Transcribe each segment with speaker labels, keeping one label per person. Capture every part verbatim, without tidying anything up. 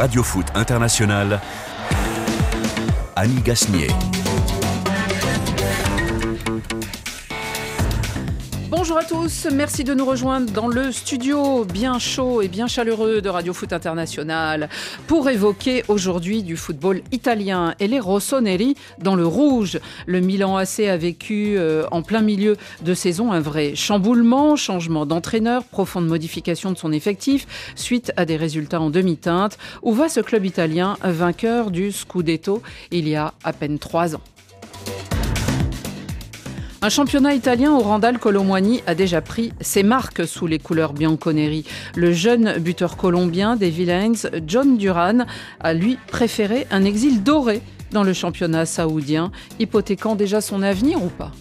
Speaker 1: Radio Foot International, Annie Gasnier.
Speaker 2: Bonjour à tous, merci de nous rejoindre dans le studio bien chaud et bien chaleureux de Radio Foot International pour évoquer aujourd'hui du football italien et les rossoneri dans le rouge. Le Milan A C a vécu euh, en plein milieu de saison un vrai chamboulement, changement d'entraîneur, profonde modification de son effectif suite à des résultats en demi-teinte. Où va ce club italien vainqueur du Scudetto il y a à peine trois ans? Un championnat italien où Randal Kolo Muani a déjà pris ses marques sous les couleurs bianconeri. Le jeune buteur colombien des Villains, John Duran, a lui préféré un exil doré dans le championnat saoudien, hypothéquant déjà son avenir ou pas?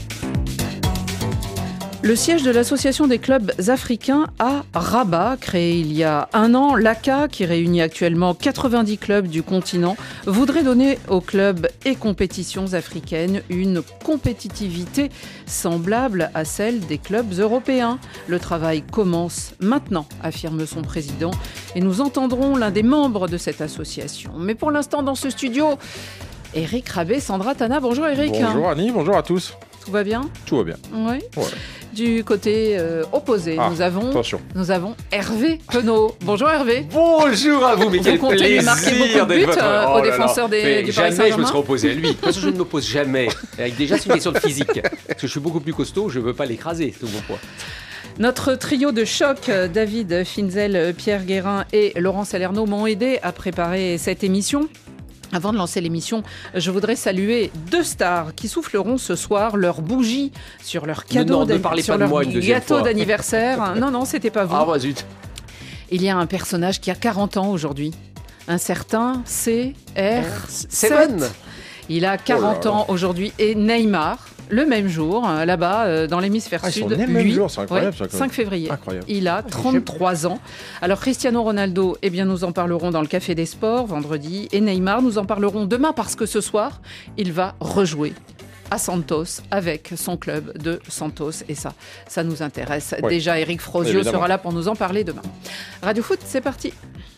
Speaker 2: Le siège de l'Association des clubs africains à Rabat, créé il y a un an, l'A C A, qui réunit actuellement quatre-vingt-dix clubs du continent, voudrait donner aux clubs et compétitions africaines une compétitivité semblable à celle des clubs européens. Le travail commence maintenant, affirme son président, et nous entendrons l'un des membres de cette association. Mais pour l'instant, dans ce studio, Eric Rabé, Sandra Tana. Bonjour Eric.
Speaker 3: Bonjour Annie, bonjour à tous.
Speaker 2: Tout va bien?
Speaker 3: Tout va bien.
Speaker 2: Oui.
Speaker 3: Ouais.
Speaker 2: Du côté euh, opposé,
Speaker 3: ah,
Speaker 2: nous avons
Speaker 3: attention.
Speaker 2: nous avons Hervé Penaud. Bonjour Hervé.
Speaker 4: Bonjour à vous, mais quel
Speaker 2: Vous comptez lui marquer beaucoup de buts
Speaker 4: votre...
Speaker 2: euh,
Speaker 4: oh
Speaker 2: aux
Speaker 4: là
Speaker 2: défenseurs des,
Speaker 4: mais
Speaker 2: du Paris
Speaker 4: jamais je me
Speaker 2: Saint-Germain.
Speaker 4: serais opposé à lui. Parce que je ne m'oppose jamais. Avec déjà, c'est une question de physique. Parce que je suis beaucoup plus costaud, je ne veux pas l'écraser, tout mon poids.
Speaker 2: Notre trio de choc, David Finzel, Pierre Guérin et Laurent Salerno, m'ont aidé à préparer cette émission. Avant de lancer l'émission, je voudrais saluer deux stars qui souffleront ce soir leur bougie sur leur cadeau,
Speaker 4: non, non, ne parlez
Speaker 2: sur
Speaker 4: pas de
Speaker 2: leur
Speaker 4: moi une deuxième
Speaker 2: gâteau
Speaker 4: fois.
Speaker 2: d'anniversaire. Non, non, c'était pas vous.
Speaker 4: Ah bah zut.
Speaker 2: Il y a un personnage qui a quarante ans aujourd'hui. Un certain C R sept.
Speaker 4: Seven.
Speaker 2: Il a quarante
Speaker 3: Oh là là.
Speaker 2: ans aujourd'hui et Neymar, le même jour, euh, là-bas, euh, dans l'hémisphère
Speaker 3: Ah, ils
Speaker 2: sud.
Speaker 3: sont nés le même
Speaker 2: lui,
Speaker 3: jour, c'est incroyable,
Speaker 2: ouais,
Speaker 3: ça, quand même.
Speaker 2: cinq février.
Speaker 3: Incroyable.
Speaker 2: Il a trente-trois ans. Alors Cristiano Ronaldo, eh bien, nous en parlerons dans le Café des Sports vendredi. Et Neymar, nous en parlerons demain parce que ce soir, il va rejouer à Santos avec son club de Santos. Et ça, ça nous intéresse.
Speaker 3: Ouais.
Speaker 2: Déjà, Eric Frosio
Speaker 3: Évidemment.
Speaker 2: sera là pour nous en parler demain. Radio Foot, c'est parti.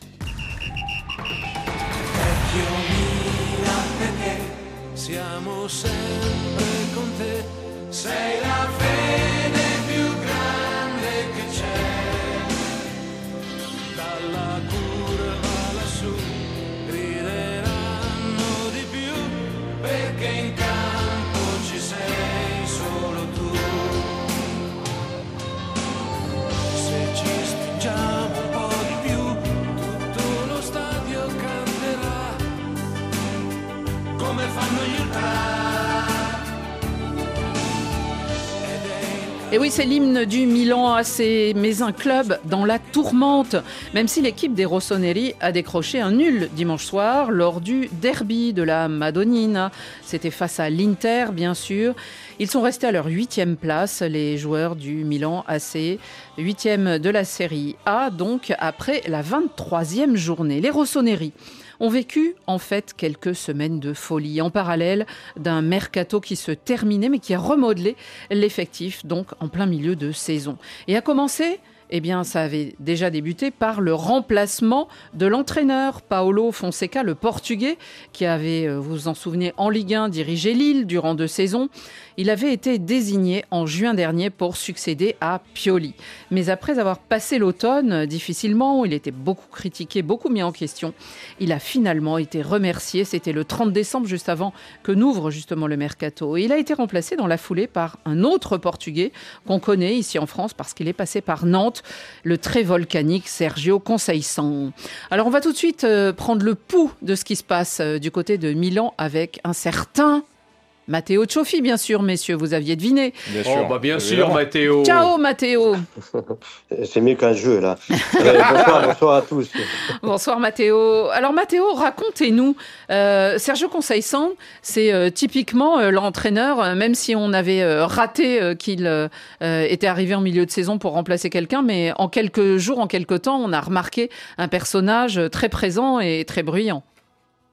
Speaker 5: Siamo sempre con te, sei la fede più grande che c'è. Dalla curva lassù grideranno di più, perché in campo ci sei solo tu. Se ci spingiamo un po' di più, tutto lo stadio canterà come fanno gli ultra.
Speaker 2: Et oui, c'est l'hymne du Milan A C, mais un club dans la tourmente. Même si l'équipe des Rossoneri a décroché un nul dimanche soir lors du derby de la Madonnina. C'était face à l'Inter, bien sûr. Ils sont restés à leur huitième place, les joueurs du Milan A C. Huitième de la Série A, donc après la vingt-troisième journée. Les Rossoneri ont vécu en fait quelques semaines de folie en parallèle d'un mercato qui se terminait mais qui a remodelé l'effectif donc en plein milieu de saison. Et a commencé, eh bien ça avait déjà débuté par le remplacement de l'entraîneur Paulo Fonseca, le Portugais, qui avait, vous vous en souvenez, en Ligue un dirigé Lille durant deux saisons. Il avait été désigné en juin dernier pour succéder à Pioli. Mais après avoir passé l'automne difficilement, il était beaucoup critiqué, beaucoup mis en question, il a finalement été remercié. C'était le trente décembre, juste avant que n'ouvre justement le mercato. Et il a été remplacé dans la foulée par un autre Portugais qu'on connaît ici en France parce qu'il est passé par Nantes, le très volcanique Sergio Conceição. Alors on va tout de suite euh, prendre le pouls de ce qui se passe euh, du côté de Milan avec un certain Matteo Cioffi, bien sûr, messieurs, vous aviez deviné.
Speaker 3: Bien
Speaker 4: Oh
Speaker 3: sûr.
Speaker 4: bah bien
Speaker 3: Évidemment.
Speaker 4: sûr, Mathéo.
Speaker 2: Ciao Matteo.
Speaker 6: C'est mieux qu'un jeu, là. Euh, bonsoir, bonsoir à tous.
Speaker 2: Bonsoir Matteo. Alors Matteo, racontez-nous, euh, Sergio Conceição, c'est euh, typiquement euh, l'entraîneur, euh, même si on avait euh, raté euh, qu'il euh, euh, était arrivé en milieu de saison pour remplacer quelqu'un, mais en quelques jours, en quelques temps, on a remarqué un personnage très présent et très bruyant.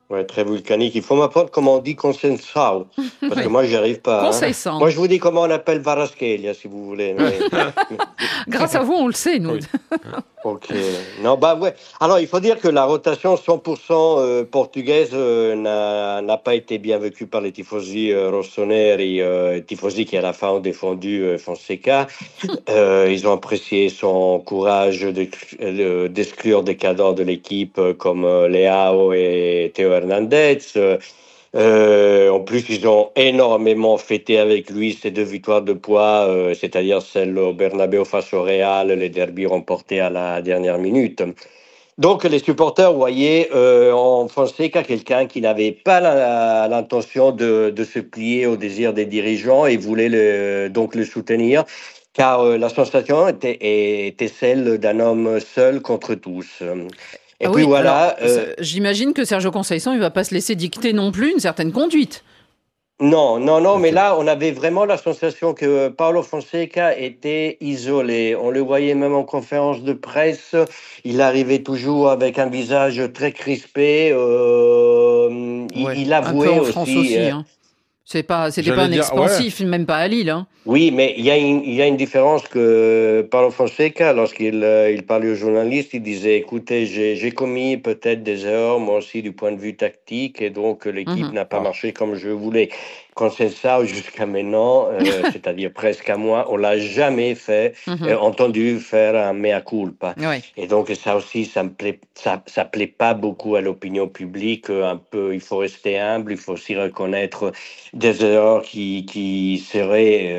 Speaker 6: Ouais, très volcanique. Il faut m'apprendre comment on dit Conceição, parce que moi, j'y arrive pas. Hein.
Speaker 2: Conceição.
Speaker 6: Moi, je vous dis comment on appelle Varaskelia, si vous voulez. Mais...
Speaker 2: Grâce à vous, on le sait, nous.
Speaker 3: Oui.
Speaker 6: Ok. Non, bah ouais. Alors, il faut dire que la rotation cent pour cent euh, portugaise euh, n'a, n'a pas été bien vécue par les tifosi euh, rossoneri, euh, tifosi qui à la fin ont défendu euh, Fonseca. Euh, ils ont apprécié son courage d'ex- euh, d'exclure des cadres de l'équipe euh, comme euh, Leao et Théo Hernandez. Euh, Euh, en plus, ils ont énormément fêté avec lui ces deux victoires de poids, euh, c'est-à-dire celle au Bernabéu face au Real, les derbys remportés à la dernière minute. Donc, les supporters voyaient euh, en Fonseca quelqu'un qui n'avait pas la, l'intention de, de se plier au désir des dirigeants et voulait le, donc le soutenir, car euh, la sensation était, était celle d'un homme seul contre tous. Et
Speaker 2: Ah
Speaker 6: puis
Speaker 2: oui,
Speaker 6: voilà.
Speaker 2: alors,
Speaker 6: euh,
Speaker 2: j'imagine que Sergio Conceição, il va pas se laisser dicter non plus une certaine conduite.
Speaker 6: Non, non, non, mais là, on avait vraiment la sensation que Paulo Fonseca était isolé. On le voyait même en conférence de presse. Il arrivait toujours avec un visage très crispé. Euh, il,
Speaker 2: Ouais,
Speaker 6: il
Speaker 2: un peu
Speaker 6: avouait
Speaker 2: en
Speaker 6: aussi.
Speaker 2: France aussi.
Speaker 6: euh,
Speaker 2: Hein. C'est pas, c'était
Speaker 3: J'allais
Speaker 2: pas un
Speaker 3: dire,
Speaker 2: expansif, même pas à Lille. Hein.
Speaker 6: Oui, mais il y a une, il y a une différence que Paulo Fonseca, lorsqu'il euh, il parlait aux journalistes, il disait, écoutez, j'ai, j'ai commis peut-être des erreurs, moi aussi, du point de vue tactique, et donc l'équipe
Speaker 2: Mhm.
Speaker 6: n'a pas
Speaker 3: Ah.
Speaker 6: marché comme je voulais. Quand c'est ça, jusqu'à maintenant, euh, c'est-à-dire presque à moi, on l'a jamais fait,
Speaker 2: Mhm.
Speaker 6: euh, entendu faire un mea culpa.
Speaker 2: Ouais.
Speaker 6: Et donc ça aussi, ça me plaît, ça, ça plaît pas beaucoup à l'opinion publique. Un peu, il faut rester humble, il faut aussi reconnaître des erreurs qui, qui seraient,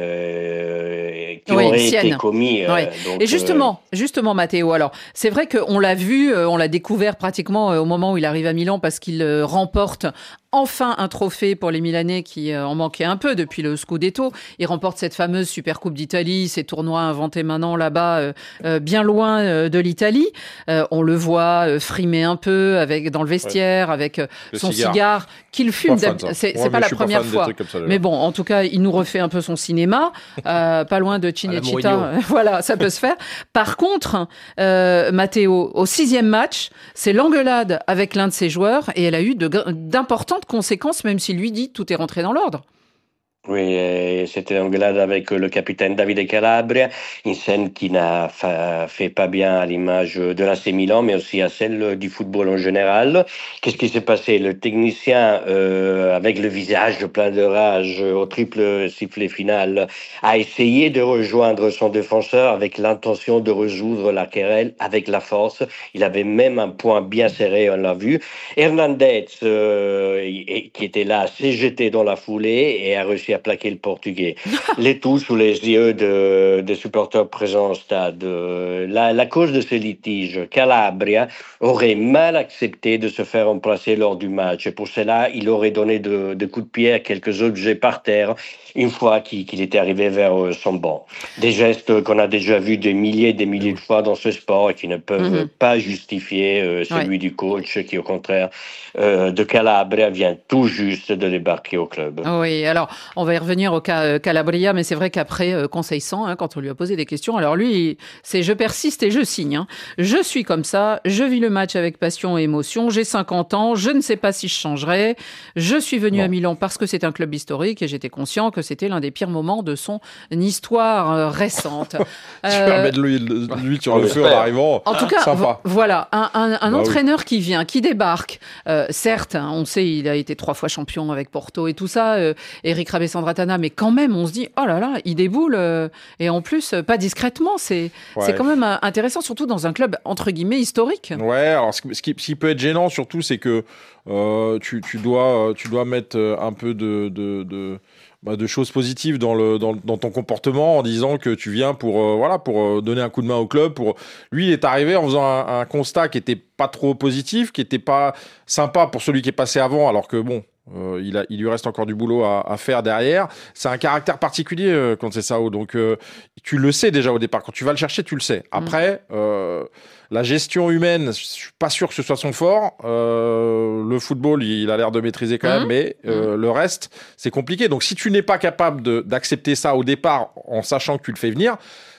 Speaker 6: euh, qui
Speaker 2: Oui,
Speaker 6: auraient
Speaker 2: siennes.
Speaker 6: été commises. euh,
Speaker 2: Ouais.
Speaker 6: donc,
Speaker 2: Et
Speaker 6: euh,
Speaker 2: justement, justement, Matteo, alors, c'est vrai qu'on l'a vu, euh, on l'a découvert pratiquement euh, au moment où il arrive à Milan parce qu'il euh, remporte enfin un trophée pour les Milanais qui euh, en manquaient un peu depuis le Scudetto. Il remporte cette fameuse Super Coupe d'Italie, ces tournois inventés maintenant là-bas, euh, euh, bien loin euh, de l'Italie. Euh, on le voit euh, frimer un peu avec dans le vestiaire, avec euh,
Speaker 3: Le
Speaker 2: son
Speaker 3: cigare.
Speaker 2: cigare, qu'il
Speaker 3: Pas
Speaker 2: fume.
Speaker 3: fan,
Speaker 2: d'hab-
Speaker 3: ça.
Speaker 2: C'est,
Speaker 3: Ouais,
Speaker 2: c'est
Speaker 3: mais
Speaker 2: pas
Speaker 3: je
Speaker 2: la
Speaker 3: suis pas
Speaker 2: première
Speaker 3: fan des
Speaker 2: fois.
Speaker 3: trucs comme ça, d'ailleurs.
Speaker 2: Mais bon, en tout cas, il nous refait un peu son cinéma, euh, pas loin de Cinecittà.
Speaker 4: Mourinho.
Speaker 2: Voilà, ça peut se faire. Par contre, euh, Matteo, au sixième match, c'est l'engueulade avec l'un de ses joueurs et elle a eu de, d'importantes conséquences, même si lui dit tout est rentré dans l'ordre.
Speaker 6: Oui, et c'était l'engueulade avec le capitaine Davide Calabria, une scène qui n'a fa- fait pas bien à l'image de l'A C Milan, mais aussi à celle du football en général. Qu'est-ce qui s'est passé? Le technicien, euh, avec le visage plein de rage au triple sifflet final, a essayé de rejoindre son défenseur avec l'intention de résoudre la querelle avec la force. Il avait même un point bien serré, on l'a vu. Hernandez, euh, et- qui était là, s'est jeté dans la foulée et a réussi à plaquer le Portugais. Les tout sous les yeux de, des supporters présents au stade. Euh, La, la cause de ce litige, Calabria aurait mal accepté de se faire remplacer lors du match. Et pour cela, il aurait donné de, de coups de pied à quelques objets par terre une fois qu'il, qu'il était arrivé vers euh, son banc. Des gestes qu'on a déjà vus des milliers et des milliers de fois dans ce sport et qui ne peuvent
Speaker 2: Mhm.
Speaker 6: pas justifier euh, celui
Speaker 2: Ouais.
Speaker 6: du coach qui, au contraire, euh, de Calabria vient tout juste de débarquer au club.
Speaker 2: Oui, alors on va y revenir au cas euh, Calabria, mais c'est vrai qu'après euh, Conceição, hein, quand on lui a posé des questions, alors lui, c'est je persiste et je signe. Hein. Je suis comme ça, je vis le match avec passion et émotion, j'ai cinquante ans, je ne sais pas si je changerai. Je suis venu
Speaker 3: Non.
Speaker 2: à Milan parce que c'est un club historique et j'étais conscient que c'était l'un des pires moments de son histoire euh, récente.
Speaker 3: Tu
Speaker 2: Euh,
Speaker 3: vas mettre lui, lui sur le
Speaker 6: ouais.
Speaker 3: feu en arrivant.
Speaker 2: En tout cas,
Speaker 3: Sympa.
Speaker 2: vo- voilà, un, un- un
Speaker 3: Bah oui.
Speaker 2: entraîneur qui vient, qui débarque. Euh, certes, hein, on sait, il a été trois fois champion avec Porto et tout ça, euh, Eric Rabessandratana, mais quand même, on se dit, oh là là, il déboule, euh, et en plus, euh, pas discrètement. C'est,
Speaker 3: Ouais.
Speaker 2: c'est quand même euh, intéressant, surtout dans un club, entre guillemets, historique.
Speaker 3: Ouais, alors ce qui, ce qui- ce qui peut être gênant surtout, c'est que euh, tu, tu dois, tu dois mettre euh, un peu de, de, de, bah, de choses positives dans, le, dans, dans ton comportement en disant que tu viens pour, euh, voilà, pour euh, donner un coup de main au club. Pour... Lui, il est arrivé en faisant un, un constat qui était pas trop positif, qui était pas sympa pour celui qui est passé avant, alors que bon. Euh, il, a, il lui reste encore du boulot à, à faire derrière. C'est un caractère particulier, euh, Conceição. Donc, euh, tu le sais déjà au départ. Quand tu vas le chercher, tu le sais. Après, euh, la gestion humaine, je suis pas sûr que ce soit son fort. Euh, le football, il, il a l'air de maîtriser quand
Speaker 2: Mhm.
Speaker 3: même, mais euh, le reste, c'est compliqué. Donc, si tu n'es pas capable de, d'accepter ça au départ en sachant que tu le fais venir,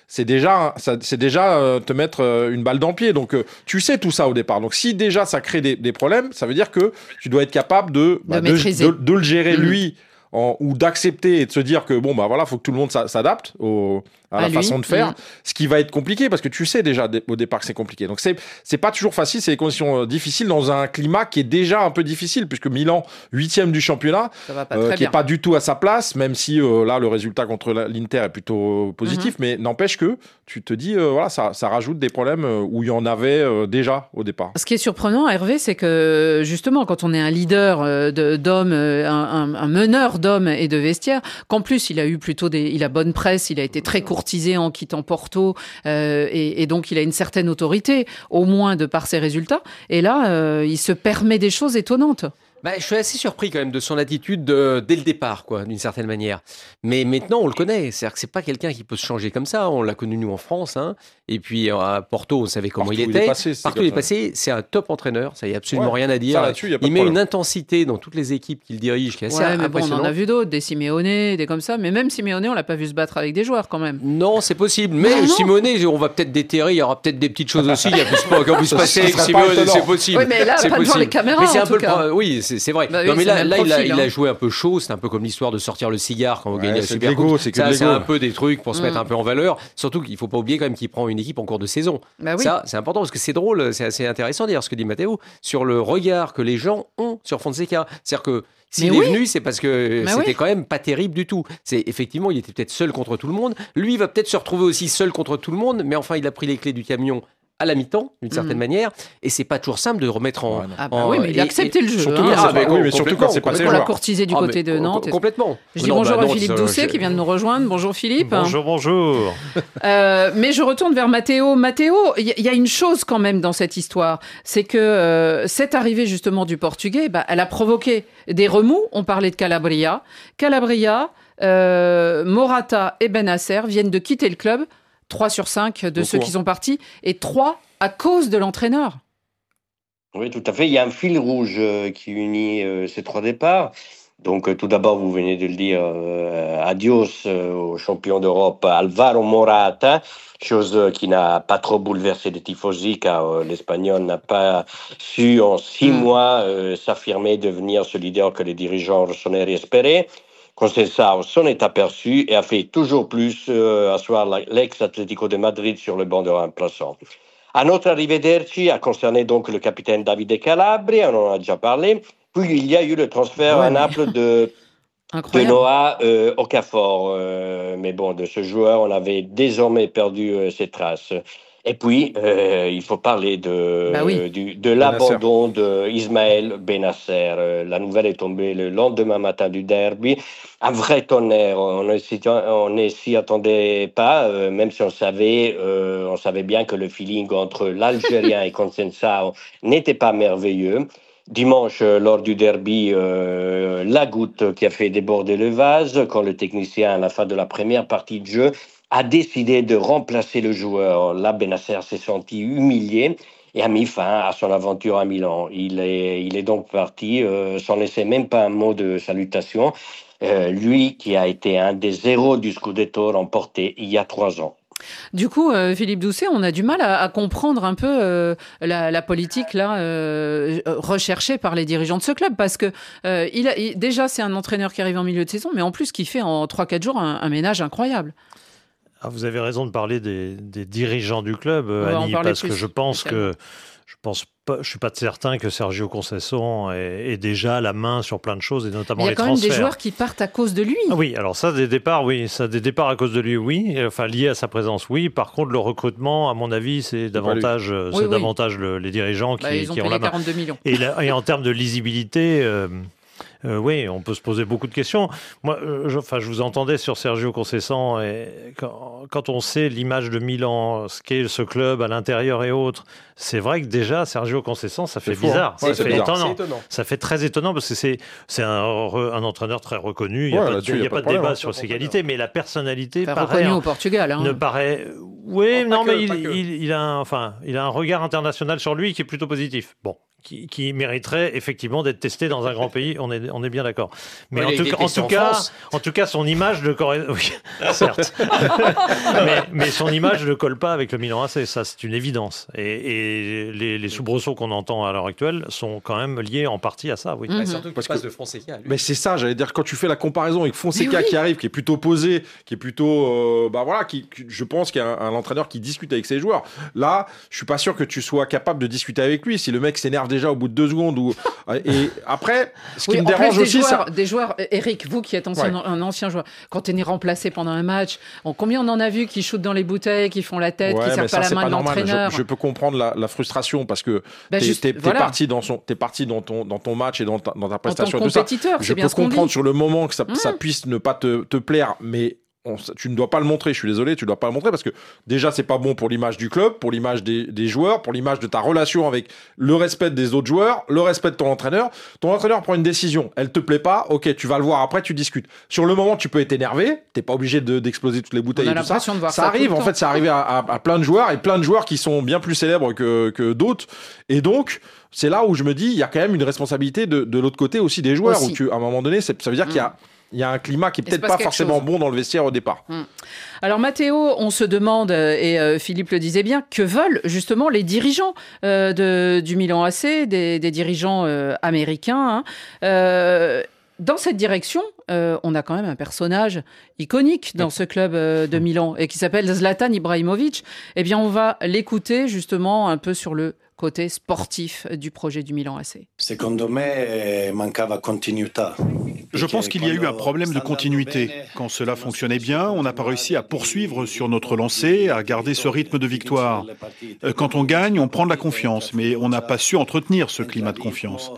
Speaker 3: c'est déjà, ça, c'est déjà euh, te mettre euh, une balle dans le pied. Donc, euh, tu sais tout ça au départ. Donc, si déjà ça crée des, des problèmes, ça veut dire que tu dois être capable de, bah, de,
Speaker 2: maîtriser.
Speaker 3: de, de le gérer
Speaker 2: Mmh.
Speaker 3: lui en, ou d'accepter et de se dire que bon, bah voilà, faut que tout le monde s'a- s'adapte au, à,
Speaker 2: À
Speaker 3: la
Speaker 2: lui.
Speaker 3: façon de faire.
Speaker 2: Mmh.
Speaker 3: Ce qui va être compliqué parce que tu sais déjà dé- au départ que c'est compliqué. Donc, c'est, c'est pas toujours facile. C'est des conditions euh, difficiles dans un climat qui est déjà un peu difficile puisque Milan, huitième du championnat,
Speaker 2: Ça va pas
Speaker 3: euh,
Speaker 2: très
Speaker 3: qui est
Speaker 2: bien.
Speaker 3: pas du tout à sa place, même si euh, là le résultat contre la- l'Inter est plutôt positif,
Speaker 2: Mhm.
Speaker 3: mais n'empêche que tu te dis euh, voilà ça, ça rajoute des problèmes euh, où il y en avait euh, déjà au départ.
Speaker 2: Ce qui est surprenant, Hervé, c'est que justement, quand on est un leader euh, de- d'hommes, euh, un, un- un meneur d'hommes et de vestiaires, qu'en plus il a eu plutôt des, il a bonne presse, il a été très courtisé en quittant Porto, euh, et, et donc il a une certaine autorité, au moins de par ses résultats. Et là, euh, il se permet des choses étonnantes.
Speaker 4: Bah, je suis assez surpris quand même de son attitude de- dès le départ, quoi, d'une certaine manière. Mais maintenant, on le connaît. C'est-à-dire que c'est pas quelqu'un qui peut se changer comme ça. On l'a connu nous en France, hein. Et puis à Porto, on savait comment
Speaker 3: Partout
Speaker 4: il
Speaker 3: où
Speaker 4: était.
Speaker 3: il est passé, c'est
Speaker 4: Partout
Speaker 3: comme
Speaker 4: où il est
Speaker 3: ça.
Speaker 4: passé, c'est un top entraîneur. Ça y a absolument
Speaker 3: Ouais,
Speaker 4: rien à dire.
Speaker 3: ça, là-dessus, il y a pas
Speaker 4: il
Speaker 3: de
Speaker 4: met
Speaker 3: problème.
Speaker 4: une intensité dans toutes les équipes qu'il dirige qui est assez
Speaker 2: Ouais, mais bon, on
Speaker 4: impressionnante.
Speaker 2: en a vu d'autres, des Simeone, des comme ça. Mais même Simeone, on l'a pas vu se battre avec des joueurs quand même.
Speaker 4: Non, c'est possible. Mais
Speaker 2: Non, non.
Speaker 4: Simone, on va peut-être déterrer. Il y aura peut-être des petites choses aussi. Il y a plus pas qu'on puisse
Speaker 3: Ça,
Speaker 4: passer
Speaker 3: ça
Speaker 4: avec
Speaker 3: serait pas
Speaker 4: Simone.
Speaker 3: étonnant.
Speaker 4: C'est possible.
Speaker 2: Oui, mais là,
Speaker 4: C'est
Speaker 2: pas devant
Speaker 4: possible.
Speaker 2: les caméras,
Speaker 4: Mais c'est
Speaker 2: en
Speaker 4: un
Speaker 2: tout
Speaker 4: peu le
Speaker 2: cas.
Speaker 4: pro- Oui, c'est c'est vrai.
Speaker 2: Bah oui,
Speaker 4: non, mais
Speaker 2: c'est
Speaker 4: là,
Speaker 2: le même
Speaker 4: là, il, a,
Speaker 2: profil,
Speaker 4: il a
Speaker 2: hein.
Speaker 4: joué un peu chaud. C'est un peu comme l'histoire de sortir le cigare quand on
Speaker 3: Ouais,
Speaker 4: gagne la
Speaker 3: c'est de
Speaker 4: Super
Speaker 3: l'ego,
Speaker 4: Coupe.
Speaker 3: c'est que
Speaker 4: Ça,
Speaker 3: de
Speaker 4: c'est
Speaker 3: l'ego.
Speaker 4: un peu des trucs pour se
Speaker 2: Mm.
Speaker 4: mettre un peu en valeur. Surtout qu'il faut pas oublier quand même qu'il prend une équipe en cours de saison.
Speaker 2: Bah oui.
Speaker 4: Ça, c'est important parce que c'est drôle, c'est assez intéressant d'ailleurs ce que dit Matteo sur le regard que les gens ont sur Fonseca. C'est-à-dire que s'il
Speaker 2: Mais
Speaker 4: est
Speaker 2: oui.
Speaker 4: venu, c'est parce que
Speaker 2: Mais
Speaker 4: c'était
Speaker 2: oui.
Speaker 4: quand même pas terrible du tout. C'est effectivement, il était peut-être seul contre tout le monde. Lui, il va peut-être se retrouver aussi seul contre tout le monde, mais enfin, il a pris les clés du camion à la mi-temps, d'une certaine
Speaker 2: Mhm.
Speaker 4: manière, et c'est pas toujours simple de remettre en.
Speaker 3: Ouais, non.
Speaker 2: Ah bah
Speaker 4: en-
Speaker 2: oui, mais il
Speaker 4: et-
Speaker 2: a accepté
Speaker 4: et-
Speaker 2: le jeu.
Speaker 3: surtout
Speaker 2: hein.
Speaker 3: quand
Speaker 4: Ah,
Speaker 3: c'est
Speaker 4: mais
Speaker 3: pas- oui, mais surtout quand c'est
Speaker 4: complètement,
Speaker 3: pas ses
Speaker 2: On l'a
Speaker 3: joueurs.
Speaker 2: courtisé du
Speaker 4: Ah,
Speaker 2: côté
Speaker 4: mais
Speaker 2: de
Speaker 4: com-
Speaker 2: Nantes.
Speaker 4: Complètement.
Speaker 2: Je dis
Speaker 4: Non,
Speaker 2: bonjour
Speaker 4: bah
Speaker 2: à
Speaker 4: non,
Speaker 2: Philippe
Speaker 4: ça,
Speaker 2: Doucet
Speaker 4: je-
Speaker 2: qui vient de nous rejoindre. Bonjour Philippe.
Speaker 7: Bonjour, bonjour.
Speaker 2: Euh, mais je retourne vers Matteo. Matteo, il y, y a une chose quand même dans cette histoire, c'est que euh, cette arrivée justement du Portugais, bah, elle a provoqué des remous. On parlait de Calabria. Calabria, euh, Morata et Bennacer viennent de quitter le club. trois sur cinq de
Speaker 3: Beaucoup,
Speaker 2: ceux
Speaker 3: hein.
Speaker 2: qui sont partis et trois à cause de l'entraîneur.
Speaker 6: Oui, tout à fait. Il y a un fil rouge euh, qui unit euh, ces trois départs. Donc, euh, tout d'abord, vous venez de le dire, euh, adios euh, au champion d'Europe Alvaro Morata, chose euh, qui n'a pas trop bouleversé les tifosi, car euh, l'Espagnol n'a pas su en six
Speaker 2: Mm.
Speaker 6: mois euh, s'affirmer, devenir ce leader que les dirigeants rossoneri espéraient. Conceição s'en est aperçu et a fait toujours plus euh, asseoir la- l'ex-Atlético de Madrid sur le banc de remplaçants. Un autre arrivederci a concerné donc le capitaine Davide Calabria, on en a déjà parlé. Puis il y a eu le transfert
Speaker 2: Ouais,
Speaker 6: à
Speaker 2: mais-
Speaker 6: Naples de, de
Speaker 2: Incroyable.
Speaker 6: Noah euh, Okafor. Euh, mais bon, de ce joueur, on avait désormais perdu euh, ses traces. Et puis, euh, il faut parler de,
Speaker 2: Bah oui.
Speaker 6: euh, du, de l'abandon d'Ismaël Bennacer. Euh, la nouvelle est tombée le lendemain matin du derby. Un vrai tonnerre. On ne s'y, on ne s'y attendait pas, euh, même si on savait, euh, on savait bien que le feeling entre l'Algérien et Conceição n'était pas merveilleux. Dimanche, euh, lors du derby, euh, la goutte qui a fait déborder le vase, quand le technicien, à la fin de la première partie de jeu, a décidé de remplacer le joueur. Là, Bennacer s'est senti humilié et a mis fin à son aventure à Milan. Il est, il est donc parti euh, sans laisser même pas un mot de salutation. Euh, lui qui a été un des héros du Scudetto remporté il y a trois ans.
Speaker 2: Du coup, euh, Philippe Doucet, on a du mal à, à comprendre un peu euh, la, la politique là euh, recherchée par les dirigeants de ce club, parce que euh, il a, il- déjà c'est un entraîneur qui arrive en milieu de saison, mais en plus qui fait en trois quatre jours un, un ménage incroyable.
Speaker 7: Ah, vous avez raison de parler des, des dirigeants du club, euh,
Speaker 2: On va en
Speaker 7: Annie,
Speaker 2: parler
Speaker 7: parce que
Speaker 2: plus,
Speaker 7: je pense
Speaker 2: spécialement.
Speaker 7: que je pense pas, je suis pas certain que Sergio Conceição ait, ait déjà la main sur plein de choses et notamment
Speaker 2: Il y a
Speaker 7: les
Speaker 2: quand même
Speaker 7: transferts.
Speaker 2: des joueurs qui partent à cause de lui.
Speaker 7: Ah oui, alors ça, des départs, oui. Ça, des départs à cause de lui, oui. Enfin, lié à sa présence, oui. Par contre, le recrutement, à mon avis, c'est davantage, euh,
Speaker 2: Oui,
Speaker 7: c'est
Speaker 2: oui.
Speaker 7: davantage le- les dirigeants qui,
Speaker 2: Bah, ils ont
Speaker 7: qui ont
Speaker 2: payé
Speaker 7: la main.
Speaker 2: quarante-deux millions.
Speaker 7: Et, la- et en termes de lisibilité, euh, euh, oui, on peut se poser beaucoup de questions. Moi, euh, je, enfin, je vous entendais sur Sergio Conceição, et quand, quand on sait l'image de Milan, ce qu'est ce club à l'intérieur et autres, c'est vrai que déjà, Sergio Conceição, ça fait
Speaker 3: fou, hein.
Speaker 7: bizarre.
Speaker 3: Ouais,
Speaker 7: ça
Speaker 3: c'est
Speaker 7: fait
Speaker 3: bizarre.
Speaker 7: étonnant.
Speaker 4: C'est étonnant.
Speaker 7: Ça fait très étonnant parce que c'est, c'est un, re- un entraîneur très reconnu. Il n'y a
Speaker 3: Ouais,
Speaker 7: pas de,
Speaker 3: là-dessus,
Speaker 7: il y
Speaker 3: il y
Speaker 7: a
Speaker 3: a
Speaker 7: pas
Speaker 3: pas
Speaker 7: de
Speaker 3: de problème,
Speaker 7: débat
Speaker 3: hein.
Speaker 7: sur ses qualités, mais la personnalité
Speaker 2: Enfin,
Speaker 7: paraît,
Speaker 2: reconnu au Portugal. Hein.
Speaker 7: ne paraît. Oui,
Speaker 4: Oh, pas
Speaker 7: non,
Speaker 4: que,
Speaker 7: mais il,
Speaker 4: pas que.
Speaker 7: il- il a un, enfin, il a un regard international sur lui qui est plutôt positif. Bon, qui, qui mériterait effectivement d'être testé dans un grand pays. On est, on est bien d'accord. Mais
Speaker 4: Ouais,
Speaker 7: en, tout, en, tout
Speaker 4: en
Speaker 7: cas,
Speaker 4: France.
Speaker 7: en tout cas, son image de Corée, oui, certes. mais, mais son image ne colle pas avec le Milan A C. Ça, c'est une évidence. Et, et les, les soubresauts qu'on entend à l'heure actuelle sont quand même liés en partie à ça. Oui.
Speaker 2: Mhm.
Speaker 4: Bah, surtout qu'il
Speaker 3: Parce
Speaker 4: passe
Speaker 3: que-
Speaker 4: de Fonseca. lui.
Speaker 3: Mais c'est ça, j'allais dire, quand tu fais la comparaison avec Fonseca
Speaker 2: Mais oui.
Speaker 3: qui arrive, qui est plutôt posé, qui est plutôt, euh, bah voilà, qui, qui- je pense qu'il y a un, un entraîneur qui discute avec ses joueurs. Là, je suis pas sûr que tu sois capable de discuter avec lui. Si le mec s'énerve déjà au bout de deux secondes ou et après, ce
Speaker 2: Oui,
Speaker 3: qui me
Speaker 2: en plus,
Speaker 3: dérange
Speaker 2: des
Speaker 3: aussi,
Speaker 2: joueurs,
Speaker 3: ça.
Speaker 2: des joueurs, euh, Eric, vous qui êtes ancien-
Speaker 3: Ouais.
Speaker 2: un ancien joueur, quand tu es remplacé pendant un match, on- combien on en a vu qui shootent dans les bouteilles, qui font la tête,
Speaker 3: Ouais,
Speaker 2: qui
Speaker 3: mais
Speaker 2: servent
Speaker 3: ça,
Speaker 2: pas la
Speaker 3: c'est
Speaker 2: main
Speaker 3: pas
Speaker 2: de
Speaker 3: normal.
Speaker 2: l'entraîneur?
Speaker 3: Je, je peux comprendre la, la frustration parce que
Speaker 2: Bah,
Speaker 3: t'es,
Speaker 2: juste-
Speaker 3: t'es- t'es
Speaker 2: voilà.
Speaker 3: parti dans son, t'es parti dans ton, dans ton match et dans ta, dans ta
Speaker 2: En tant que
Speaker 3: prestation et tout ça.
Speaker 2: compétiteur,
Speaker 3: Je
Speaker 2: c'est bien
Speaker 3: peux
Speaker 2: ce qu'on
Speaker 3: comprendre
Speaker 2: dit.
Speaker 3: sur le moment que ça,
Speaker 2: Mmh.
Speaker 3: ça puisse ne pas te, te plaire, mais on- tu ne dois pas le montrer. Je suis désolé, tu ne dois pas le montrer parce que déjà, c'est pas bon pour l'image du club, pour l'image des, des joueurs, pour l'image de ta relation avec le respect des autres joueurs, le respect de ton entraîneur. Ton entraîneur prend une décision, elle te plaît pas, ok, tu vas le voir après, tu discutes. Sur le moment, tu peux être énervé, t'es pas obligé de, d'exploser toutes les bouteilles
Speaker 2: On a
Speaker 3: et tout ça.
Speaker 2: l'impression de voir ça
Speaker 3: Ça
Speaker 2: tout
Speaker 3: arrive,
Speaker 2: le
Speaker 3: en
Speaker 2: temps.
Speaker 3: fait, ça arrive à, à- à plein de joueurs et plein de joueurs qui sont bien plus célèbres que, que d'autres. Et donc, c'est là où je me dis, il y a quand même une responsabilité de, de l'autre côté aussi des joueurs,
Speaker 2: Aussi.
Speaker 3: où tu, à un moment donné, c'est- ça veut dire qu'il y a, il y a un climat qui est
Speaker 2: Il se
Speaker 3: peut-être
Speaker 2: passe
Speaker 3: pas
Speaker 2: quelque
Speaker 3: forcément
Speaker 2: chose.
Speaker 3: bon dans le vestiaire au départ.
Speaker 2: Alors Mathéo, on se demande, euh, et euh, Philippe le disait bien, que veulent justement les dirigeants euh, de, du Milan A C, des, des dirigeants euh, américains. hein. Euh, dans cette direction, euh, on a quand même un personnage iconique dans ce club euh, de Milan et qui s'appelle Zlatan Ibrahimovic. Eh bien, on va l'écouter justement un peu sur le côté sportif du projet du Milan A C.
Speaker 8: Secondo me mancava continuità.
Speaker 9: Je pense qu'il y a eu un problème de continuité. Quand cela fonctionnait bien, on n'a pas réussi à poursuivre sur notre lancée, à garder ce rythme de victoire. Euh, Quand on gagne, on prend de la confiance, mais on n'a pas su entretenir ce climat de confiance.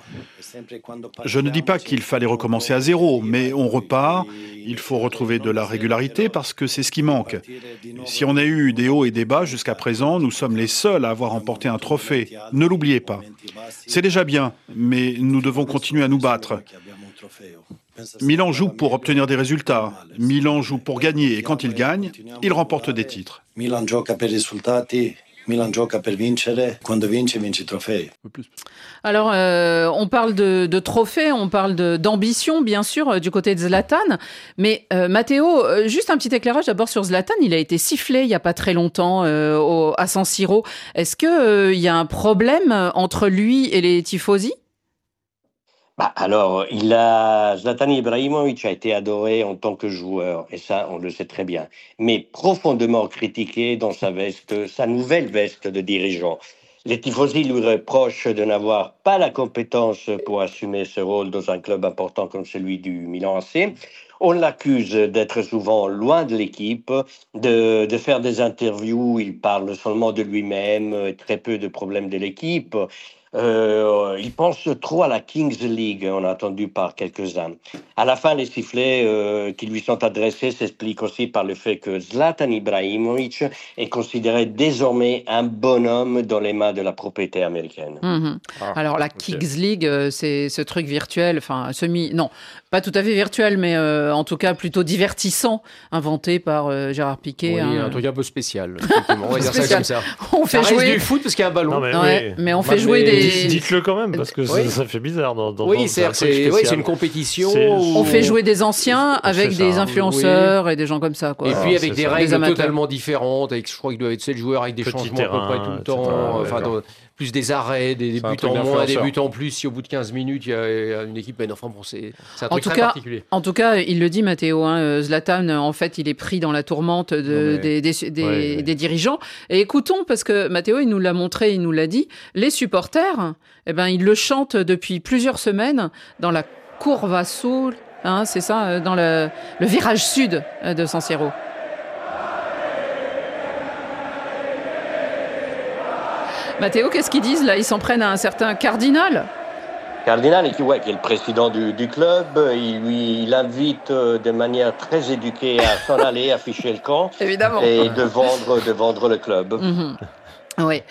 Speaker 9: Je ne dis pas qu'il fallait recommencer à zéro, mais on repart, il faut retrouver de la régularité parce que c'est ce qui manque. Si on a eu des hauts et des bas jusqu'à présent, nous sommes les seuls à avoir remporté un trophée. Ne l'oubliez pas. C'est déjà bien, mais nous devons continuer à nous battre. Milan joue pour obtenir des résultats. Milan joue pour gagner et quand il gagne, il remporte des titres.
Speaker 8: Milan gioca per i risultati, Milan gioca per vincere, quando vince vince i trofei.
Speaker 2: Alors, euh, on parle de, de trophées, on parle de- d'ambition, bien sûr, euh, du côté de Zlatan. Mais euh, Mathéo, euh, juste un petit éclairage d'abord sur Zlatan. Il a été sifflé il n'y a pas très longtemps euh, au- à San Siro. Est-ce qu'il euh, y a un problème entre lui et les tifosi?
Speaker 6: Bah, alors, il a, Zlatan Ibrahimovic a été adoré en tant que joueur, et ça, on le sait très bien, mais profondément critiqué dans sa veste, sa nouvelle veste de dirigeant. Les tifosi lui reprochent de n'avoir pas la compétence pour assumer ce rôle dans un club important comme celui du Milan A C. On l'accuse d'être souvent loin de l'équipe, de, de faire des interviews, il parle seulement de lui-même, très peu de problèmes de l'équipe. Euh, il pense trop à la Kings League, on a entendu par quelques-uns. À la fin, les sifflets euh, qui lui sont adressés s'expliquent aussi par le fait que Zlatan Ibrahimovic est considéré désormais un bonhomme dans les mains de la propriété américaine.
Speaker 2: Mhm.
Speaker 3: Ah,
Speaker 2: Alors la
Speaker 3: ok.
Speaker 2: Kings League, euh, c'est ce truc virtuel, enfin semi, non, pas tout à fait virtuel, mais euh, en tout cas plutôt divertissant, inventé par euh, Gérard Piquet.
Speaker 4: Oui,
Speaker 2: hein.
Speaker 4: un truc un peu spécial. effectivement. On va dire ça
Speaker 2: Spécial.
Speaker 4: comme ça.
Speaker 2: On
Speaker 4: Ça
Speaker 2: fait
Speaker 4: reste
Speaker 2: jouer.
Speaker 4: du foot parce qu'il y a un ballon.
Speaker 7: Non, mais,
Speaker 2: Ouais,
Speaker 7: oui.
Speaker 2: mais on
Speaker 7: Moi,
Speaker 2: fait
Speaker 7: je-
Speaker 2: jouer
Speaker 7: mais
Speaker 2: des-
Speaker 7: dites- Dites-le quand même, parce que
Speaker 4: Oui.
Speaker 7: ça, ça fait bizarre d'entendre.
Speaker 4: Oui, c'est,
Speaker 7: un truc
Speaker 4: c'est, oui,
Speaker 7: spécial.
Speaker 4: c'est une compétition.
Speaker 7: C'est-
Speaker 4: où-
Speaker 2: On fait jouer des anciens avec
Speaker 7: C'est ça,
Speaker 2: des
Speaker 7: hein.
Speaker 2: influenceurs et des gens comme ça, quoi.
Speaker 4: Et
Speaker 7: Ah,
Speaker 4: puis
Speaker 7: c'est
Speaker 4: avec des
Speaker 7: ça.
Speaker 2: Des
Speaker 4: règles
Speaker 2: amateurs.
Speaker 4: totalement différentes, avec je crois qu'il doit être sept joueurs avec des
Speaker 7: Petit
Speaker 4: changements
Speaker 7: terrain,
Speaker 4: à peu près tout le
Speaker 7: et
Speaker 4: temps,
Speaker 7: cetera,
Speaker 4: enfin
Speaker 7: d'accord.
Speaker 4: dans- plus des arrêts, des, des
Speaker 3: C'est un
Speaker 4: buts
Speaker 3: truc
Speaker 4: en moins, des
Speaker 3: d'influenceur.
Speaker 4: buts en plus. Si au bout de quinze minutes il y a, il y a une équipe, ben enfin bon, c'est, c'est un
Speaker 2: En
Speaker 4: truc
Speaker 2: tout
Speaker 4: très
Speaker 2: cas,
Speaker 4: particulier.
Speaker 2: En tout cas, il le dit, Mathéo, hein, euh, Zlatan, euh, en fait, il est pris dans la tourmente de,
Speaker 3: Non, mais-
Speaker 2: des, des, des-
Speaker 7: Ouais, ouais.
Speaker 2: des dirigeants. Et écoutons, parce que Mathéo, il nous l'a montré, il nous l'a dit, les supporters, eh ben, ils le chantent depuis plusieurs semaines dans la Curva Sul, hein, c'est ça, euh, dans le, le virage sud euh, de San Siro. Mathéo, qu'est-ce qu'ils disent là? Ils s'en prennent à un certain Cardinal.
Speaker 6: Cardinal, qui, ouais, qui est le président du, du club, il, lui, il invite euh, de manière très éduquée à s'en aller, afficher le camp
Speaker 2: Évidemment.
Speaker 6: et de vendre, de vendre le club.
Speaker 2: Mhm. Oui.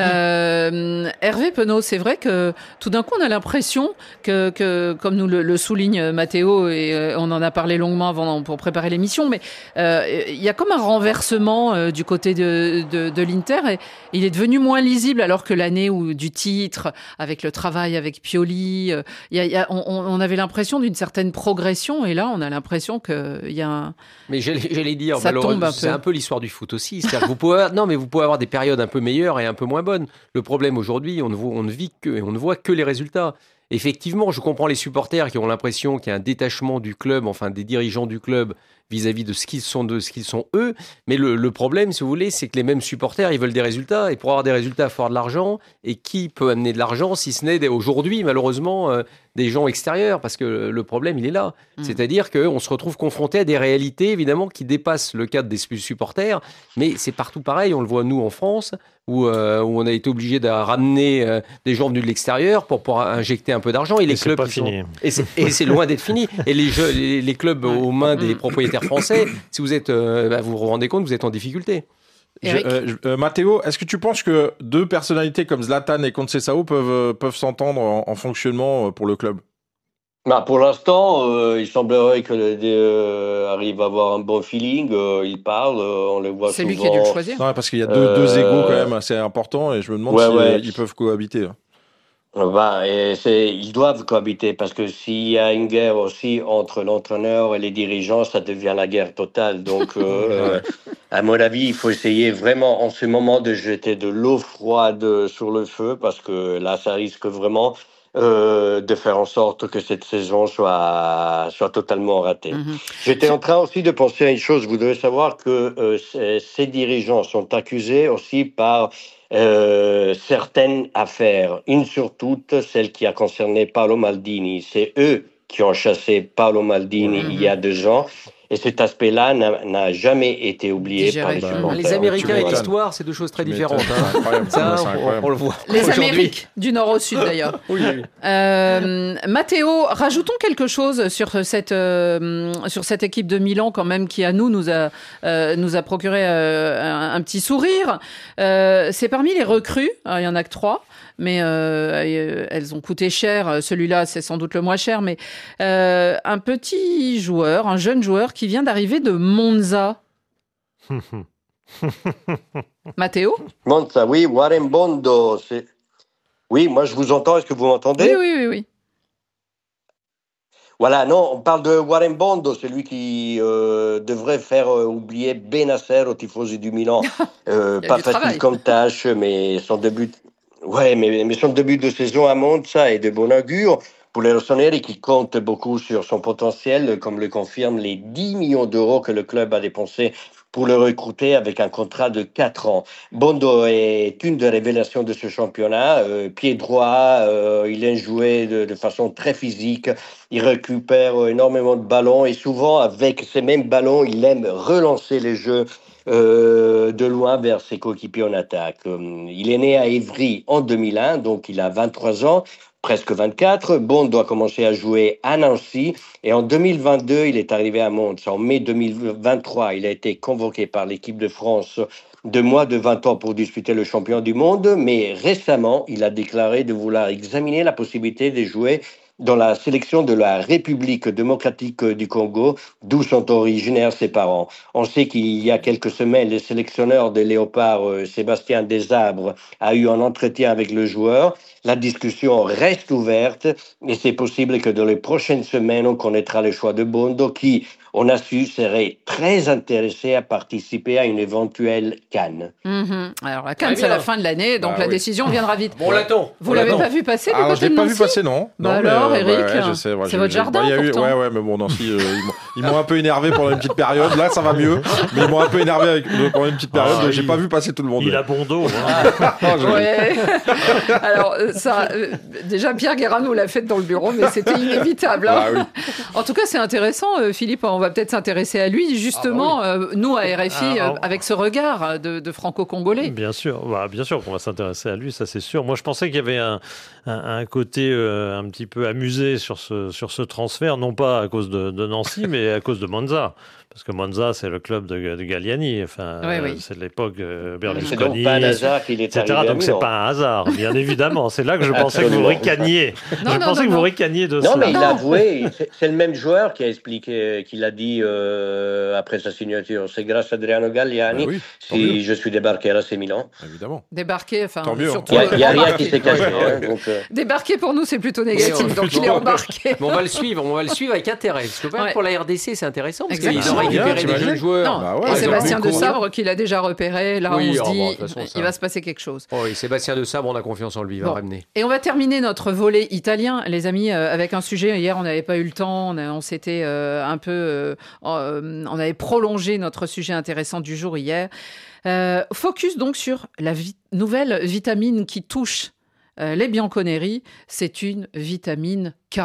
Speaker 2: Euh, Hervé Penaud, c'est vrai que tout d'un coup, on a l'impression que, que comme nous le, le souligne Matteo, et euh, on en a parlé longuement avant pour préparer l'émission, mais euh, il y a comme un renversement euh, du côté de, de, de l'Inter, et il est devenu moins lisible, alors que l'année où, du titre, avec le travail avec Pioli, euh, y a, y a, on, on avait l'impression d'une certaine progression, et là, on a l'impression qu'il y a un...
Speaker 4: Mais j'allais, j'allais dire,
Speaker 2: ça tombe un
Speaker 4: c'est
Speaker 2: peu.
Speaker 4: un peu l'histoire du foot aussi. C'est-à-dire que vous pouvez avoir, non, mais vous pouvez avoir des périodes un peu meilleures et un peu moins bonnes. Le problème aujourd'hui, on ne, voit, on ne vit que, et on ne voit que les résultats. Effectivement, je comprends les supporters qui ont l'impression qu'il y a un détachement du club, enfin des dirigeants du club, vis-à-vis de ce qu'ils sont, de ce qu'ils sont eux. Mais le, le problème, si vous voulez, c'est que les mêmes supporters, ils veulent des résultats. Et pour avoir des résultats, il faut avoir de l'argent. Et qui peut amener de l'argent, si ce n'est aujourd'hui, malheureusement, euh, des gens extérieurs? Parce que le problème, il est là. Mmh. C'est-à-dire qu'on se retrouve confronté à des réalités, évidemment, qui dépassent le cadre des supporters. Mais c'est partout pareil. On le voit, nous, en France, où, euh, où on a été obligé de ramener euh, des gens venus de l'extérieur pour pouvoir injecter un peu d'argent. Et les
Speaker 7: et
Speaker 4: clubs
Speaker 7: c'est pas fini.
Speaker 4: Sont... Et, c'est, et c'est loin d'être fini. Et les, jeux, les, les clubs aux mains des propriétaires français, si vous êtes, euh, bah, vous vous rendez compte, vous êtes en difficulté.
Speaker 3: Je, euh, euh, Matteo, est-ce que tu penses que deux personnalités comme Zlatan et Conceição peuvent, euh, peuvent s'entendre en, en fonctionnement pour le club?
Speaker 6: Bah, pour l'instant, euh, il semblerait que les deux euh, arrivent à avoir un bon feeling. Euh, ils parlent, euh, on les voit
Speaker 2: c'est
Speaker 6: souvent.
Speaker 2: C'est lui qui a dû le choisir.
Speaker 3: Non, parce qu'il y a deux, euh... deux égos quand même assez importants et je me demande
Speaker 6: ouais,
Speaker 3: si
Speaker 6: ouais.
Speaker 3: ils peuvent cohabiter.
Speaker 6: Bah, et c'est, ils doivent cohabiter parce que s'il y a une guerre aussi entre l'entraîneur et les dirigeants, ça devient la guerre totale. Donc, euh, à mon avis, il faut essayer vraiment en ce moment de jeter de l'eau froide sur le feu parce que là, ça risque vraiment euh, de faire en sorte que cette saison soit, soit totalement ratée. Mm-hmm. J'étais en train aussi de penser à une chose. Vous devez savoir que euh, ces, ces dirigeants sont accusés aussi par Euh, certaines affaires, une sur toutes, celle qui a concerné Paolo Maldini. C'est eux qui ont chassé Paolo Maldini mmh. il y a deux ans. Et cet aspect-là n'a, n'a jamais été oublié
Speaker 2: Digéré.
Speaker 6: par les
Speaker 2: bah,
Speaker 6: supporters.
Speaker 4: Les Américains et l'histoire, c'est deux choses très différentes. Hein. Ça, on, on le voit.
Speaker 2: Les Amériques, du nord au sud d'ailleurs.
Speaker 4: oui, oui.
Speaker 2: Euh, Matteo, rajoutons quelque chose sur cette, euh, sur cette équipe de Milan quand même qui, à nous, nous a, euh, nous a procuré euh, un, un petit sourire. Euh, c'est parmi les recrues, il n'y en a que trois. Mais euh, elles ont coûté cher. Celui-là, c'est sans doute le moins cher. Mais euh, un petit joueur, un jeune joueur qui vient d'arriver de Monza. Matteo ?
Speaker 6: Monza, oui. Warren Bondo. C'est... Oui, moi je vous entends. Est-ce que vous m'entendez ?
Speaker 2: Oui, oui, oui, oui.
Speaker 6: Voilà, non, on parle de Warren Bondo, celui qui euh, devrait faire euh, oublier Benasser aux tifosi du Milan. Euh, pas facile travail. Comme tâche, mais son début... Ouais, mais, mais son début de saison à Monza est de bon augure pour les rossoneri qui comptent beaucoup sur son potentiel, comme le confirment les dix millions d'euros que le club a dépensé pour le recruter avec un contrat de quatre ans. Bondo est une des révélations de ce championnat. Euh, pied droit, euh, il aime jouer de, de façon très physique. Il récupère énormément de ballons et souvent, avec ces mêmes ballons, il aime relancer les jeux Euh, de loin vers ses coéquipiers en attaque. Il est né à Évry en deux mille un, donc il a vingt-trois ans, presque vingt-quatre. Bondo a commencé à jouer à Nancy et en deux mille vingt-deux, il est arrivé à Monza. En mai deux mille vingt-trois, il a été convoqué par l'équipe de France de moins de vingt ans pour disputer le champion du monde, mais récemment, il a déclaré de vouloir examiner la possibilité de jouer dans la sélection de la République démocratique du Congo, d'où sont originaires ses parents. On sait qu'il y a quelques semaines, le sélectionneur des Léopards, euh, Sébastien Desabres, a eu un entretien avec le joueur. La discussion reste ouverte et c'est possible que dans les prochaines semaines, on connaîtra le choix de Bondo qui, on a su, serait très intéressé à participer à une éventuelle CAN.
Speaker 2: Mmh. Alors la CAN, ouais, c'est à la fin de l'année, donc bah, la oui. décision viendra vite.
Speaker 4: Bon, on l'attend.
Speaker 2: Vous
Speaker 4: on
Speaker 2: l'avez
Speaker 4: l'attend.
Speaker 2: pas vu passer du
Speaker 3: ah,
Speaker 2: côté
Speaker 3: je l'ai
Speaker 2: de
Speaker 3: pas
Speaker 2: Nancy
Speaker 3: vu passer, non.
Speaker 2: Bah
Speaker 3: non
Speaker 2: alors,
Speaker 3: mais,
Speaker 2: Eric,
Speaker 3: ouais, ouais, je sais, ouais,
Speaker 2: c'est votre jardin,
Speaker 3: bah,
Speaker 2: pourtant.
Speaker 3: Eu, ouais, ouais, mais bon, Nancy, euh, ils, m'ont, ils m'ont un peu énervé pendant une petite période. Là, ça va mieux, mais ils m'ont un peu énervé avec, pendant une petite période. Ah, j'ai il, pas vu passer tout le monde.
Speaker 7: Il
Speaker 3: mais.
Speaker 7: a bon dos. Hein.
Speaker 2: ouais. Alors ça, euh, déjà Pierre Guérin nous l'a fait dans le bureau, mais c'était inévitable. Hein. Ah, oui. En tout cas, c'est intéressant, euh, Philippe. On va va peut-être s'intéresser à lui, justement,
Speaker 7: Ah bah
Speaker 2: euh, nous, à R F I,
Speaker 7: Ah,
Speaker 2: euh, avec ce regard de, de franco-congolais.
Speaker 7: Bien sûr, bah, bien sûr qu'on va s'intéresser à lui, ça c'est sûr. Moi, je pensais qu'il y avait un, un, un côté euh, un petit peu amusé sur ce, sur ce transfert, non pas à cause de, de Nancy, mais à cause de Monza. Parce que Monza, c'est le club de, de Galliani. Enfin,
Speaker 2: oui, oui.
Speaker 7: euh, c'est de l'époque euh, Berlusconi.
Speaker 6: C'est donc pas un hasard qu'il est
Speaker 7: et cetera.
Speaker 6: arrivé à
Speaker 7: Donc c'est
Speaker 6: Milan.
Speaker 7: pas un hasard, bien évidemment. C'est là que je pensais que vous
Speaker 6: Absolument.
Speaker 7: ricaniez.
Speaker 2: Non,
Speaker 7: je
Speaker 2: non,
Speaker 7: pensais
Speaker 2: non,
Speaker 7: que
Speaker 2: non.
Speaker 7: vous ricaniez de
Speaker 6: Non,
Speaker 7: cela.
Speaker 6: mais il
Speaker 2: Non.
Speaker 6: a avoué, c'est- c'est le même joueur qui a expliqué, qui l'a dit euh, après sa signature. C'est grâce à Adriano Galliani
Speaker 3: Bah oui, tant
Speaker 6: si
Speaker 3: mieux.
Speaker 6: je suis débarqué à l'A C Milan.
Speaker 3: Évidemment.
Speaker 2: Débarquer, enfin,
Speaker 3: Tant mieux,
Speaker 2: surtout.
Speaker 6: Il n'y a, il y a
Speaker 2: euh,
Speaker 6: rien
Speaker 2: embarquer.
Speaker 6: qui s'est caché.
Speaker 7: Ouais,
Speaker 6: hein, donc, euh,
Speaker 2: Débarquer, pour nous, c'est plutôt négatif,
Speaker 4: Oui, on-
Speaker 2: donc il est embarqué.
Speaker 4: Mais on va le suivre, on va le suivre avec intérêt. Parce que
Speaker 2: Ouais.
Speaker 4: pour la R D C, c'est intéressant. Parce
Speaker 2: Exactement.
Speaker 4: qu'ils ont
Speaker 2: C'est
Speaker 4: récupéré
Speaker 3: bien,
Speaker 4: des
Speaker 3: t'imagines
Speaker 4: jeunes joueurs.
Speaker 2: Non,
Speaker 3: Bah ouais,
Speaker 2: et
Speaker 3: ils
Speaker 2: Sébastien
Speaker 3: ont
Speaker 2: de
Speaker 3: mis
Speaker 2: Sabre, qu'il a déjà repéré, là,
Speaker 4: Oui,
Speaker 2: on se
Speaker 4: oh,
Speaker 2: dit,
Speaker 4: bon, de toute façon,
Speaker 2: il
Speaker 4: ça-
Speaker 2: va se passer quelque chose.
Speaker 4: Oh oui, Sébastien de Sabre, on a confiance en lui, il va
Speaker 2: Bon.
Speaker 4: ramener.
Speaker 2: Et on va terminer notre volet italien, les amis, euh, avec un sujet. Hier, on n'avait pas eu le temps, on, a- on s'était euh, un peu, euh, euh, on avait prolongé notre sujet intéressant du jour hier. Euh, focus donc sur la vi- nouvelle vitamine qui touche euh, les Bianconeri. C'est une vitamine K.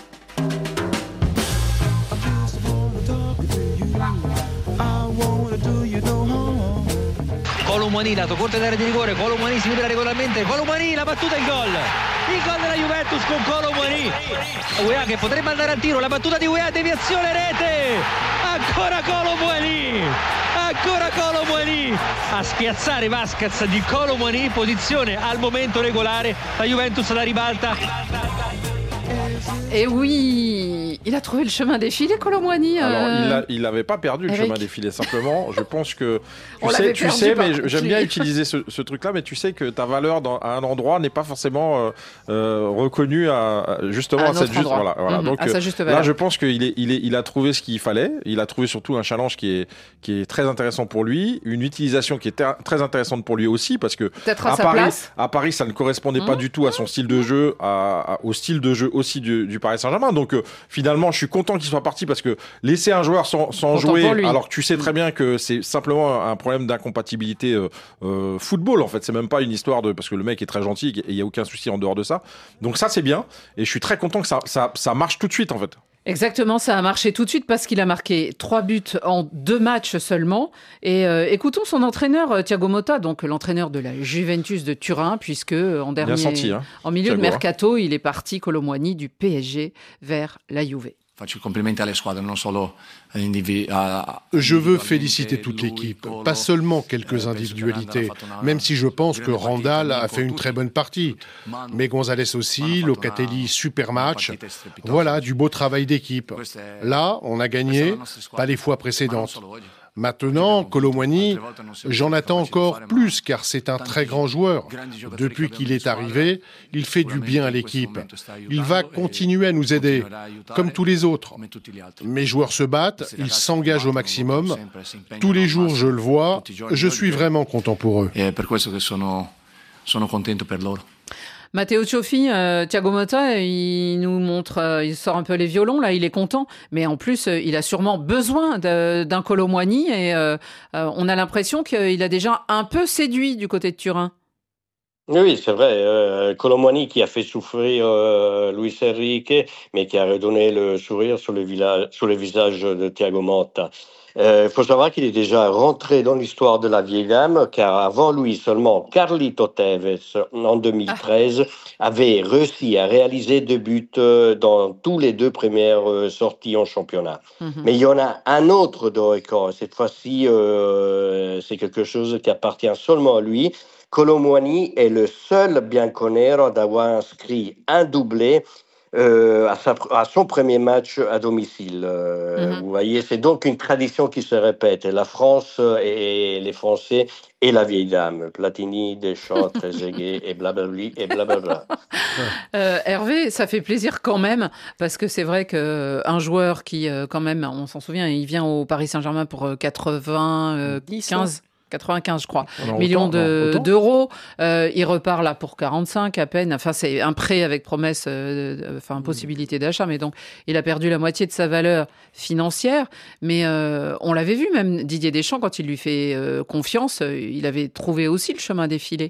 Speaker 10: Colomani, lato corte d'area di rigore, Colomani si libera regolarmente, Colomani la battuta in gol, il gol della Juventus con Colomani, U E A che potrebbe andare al tiro, la battuta di U E A, deviazione rete, ancora Colomani, ancora Colomani, a spiazzare Vasquez di Colomani, posizione al momento regolare, la Juventus la ribalta.
Speaker 2: Et oui, il a trouvé le chemin des filets, Colomani. euh,
Speaker 3: Alors, il a- il n'avait pas perdu le
Speaker 2: Eric.
Speaker 3: chemin des filets, simplement. Je pense que. Tu
Speaker 2: On
Speaker 3: sais,
Speaker 2: l'avait
Speaker 3: tu
Speaker 2: perdu,
Speaker 3: sais
Speaker 2: par
Speaker 3: mais
Speaker 2: contre,
Speaker 3: j'aime
Speaker 2: lui.
Speaker 3: bien utiliser ce, ce truc-là, mais tu sais que ta valeur dans, à un endroit n'est pas forcément euh, euh, reconnue à, à- justement
Speaker 2: À
Speaker 3: à,
Speaker 2: un
Speaker 3: cette
Speaker 2: autre
Speaker 3: juste.
Speaker 2: endroit.
Speaker 3: Voilà, voilà.
Speaker 2: Mhm,
Speaker 3: Donc,
Speaker 2: à sa
Speaker 3: euh,
Speaker 2: juste
Speaker 3: là,
Speaker 2: valeur.
Speaker 3: je pense qu'il est, il est, il a trouvé ce qu'il fallait. Il a trouvé surtout un challenge qui est, qui est très intéressant pour lui, une utilisation qui est ter- très intéressante pour lui aussi, parce que
Speaker 2: Peut-être à
Speaker 3: à
Speaker 2: sa
Speaker 3: Paris,
Speaker 2: place.
Speaker 3: à Paris, ça ne correspondait pas
Speaker 2: Mhm.
Speaker 3: du tout à son style de jeu, à, à- au style de jeu aussi du, du Paris Saint-Germain. Donc euh, finalement, je suis content qu'il soit parti parce que laisser un joueur sans, sans
Speaker 2: Content pour
Speaker 3: jouer,
Speaker 2: lui.
Speaker 3: alors que tu sais très bien que c'est simplement un problème d'incompatibilité euh, euh, football. En fait, c'est même pas une histoire de parce que le mec est très gentil et il y a aucun souci en dehors de ça. Donc ça, c'est bien et je suis très content que ça, ça, ça marche tout de suite en fait.
Speaker 2: Exactement, ça a marché tout de suite parce qu'il a marqué trois buts en deux matchs seulement. Et euh, écoutons son entraîneur euh, Thiago Motta, donc l'entraîneur de la Juventus de Turin, puisque euh, en dernier,
Speaker 3: Bien senti, hein,
Speaker 2: en milieu
Speaker 3: Thiago,
Speaker 2: de
Speaker 3: hein.
Speaker 2: mercato, il est parti Colomboigny du P S G vers la Juve.
Speaker 8: Faccio i complimenti alle squadre, non solo indivi- a-
Speaker 11: Je veux féliciter toute l'équipe, pas seulement quelques individualités, même si je pense que Randall a fait une très bonne partie. Mais Gonzalez aussi, Locatelli, super match. Voilà, du beau travail d'équipe. Là, on a gagné, pas les fois précédentes. Maintenant, Colomboigny, j'en attends encore plus car c'est un très grand joueur. Depuis qu'il est arrivé, il fait du bien à l'équipe. Il va continuer à nous aider, comme tous les autres. Mes joueurs se battent, ils s'engagent au maximum. Tous les jours, je le vois, je suis vraiment content pour eux.
Speaker 8: E per questo che sono, sono contento per loro.
Speaker 2: Matteo Cioffi, euh, Thiago Motta, il nous montre, euh, il sort un peu les violons, là, il est content. Mais en plus, euh, il a sûrement besoin de- d'un Colomboigny et euh, euh, on a l'impression qu'il a déjà un peu séduit du côté de Turin.
Speaker 6: Oui, c'est vrai. Euh, Colomboigny qui a fait souffrir euh, Luis Enrique, mais qui a redonné le sourire sur le, village, sur le visage de Thiago Motta. Il euh, faut savoir qu'il est déjà rentré dans l'histoire de la vieille dame, car avant lui seulement, Carlito Tevez, en deux mille treize, ah. avait réussi à réaliser deux buts dans tous les deux premières euh, sorties en championnat. Mm-hmm. Mais il y en a un autre de record. Cette fois-ci, euh, c'est quelque chose qui appartient seulement à lui. Colomboigny est le seul bianconero d'avoir inscrit un doublé euh, à, sa, à son premier match à domicile. Euh, mm-hmm. Vous voyez, c'est donc une tradition qui se répète. La France et les Français et la vieille dame. Platini, Deschamps, Trezeguet et blablabla et blablabla.
Speaker 2: euh, Hervé, ça fait plaisir quand même parce que c'est vrai qu'un joueur qui, euh, quand même, on s'en souvient, il vient au Paris Saint-Germain pour quatre-vingt-quinze quatre-vingt-quinze, je crois, non, millions autant, de, non, d'euros. Euh, il repart là pour quarante-cinq à peine. Enfin, c'est un prêt avec promesse, euh, enfin, possibilité d'achat. Mais donc, il a perdu la moitié de sa valeur financière. Mais euh, on l'avait vu, même Didier Deschamps, quand il lui fait euh, confiance, euh, il avait trouvé aussi le chemin des filets.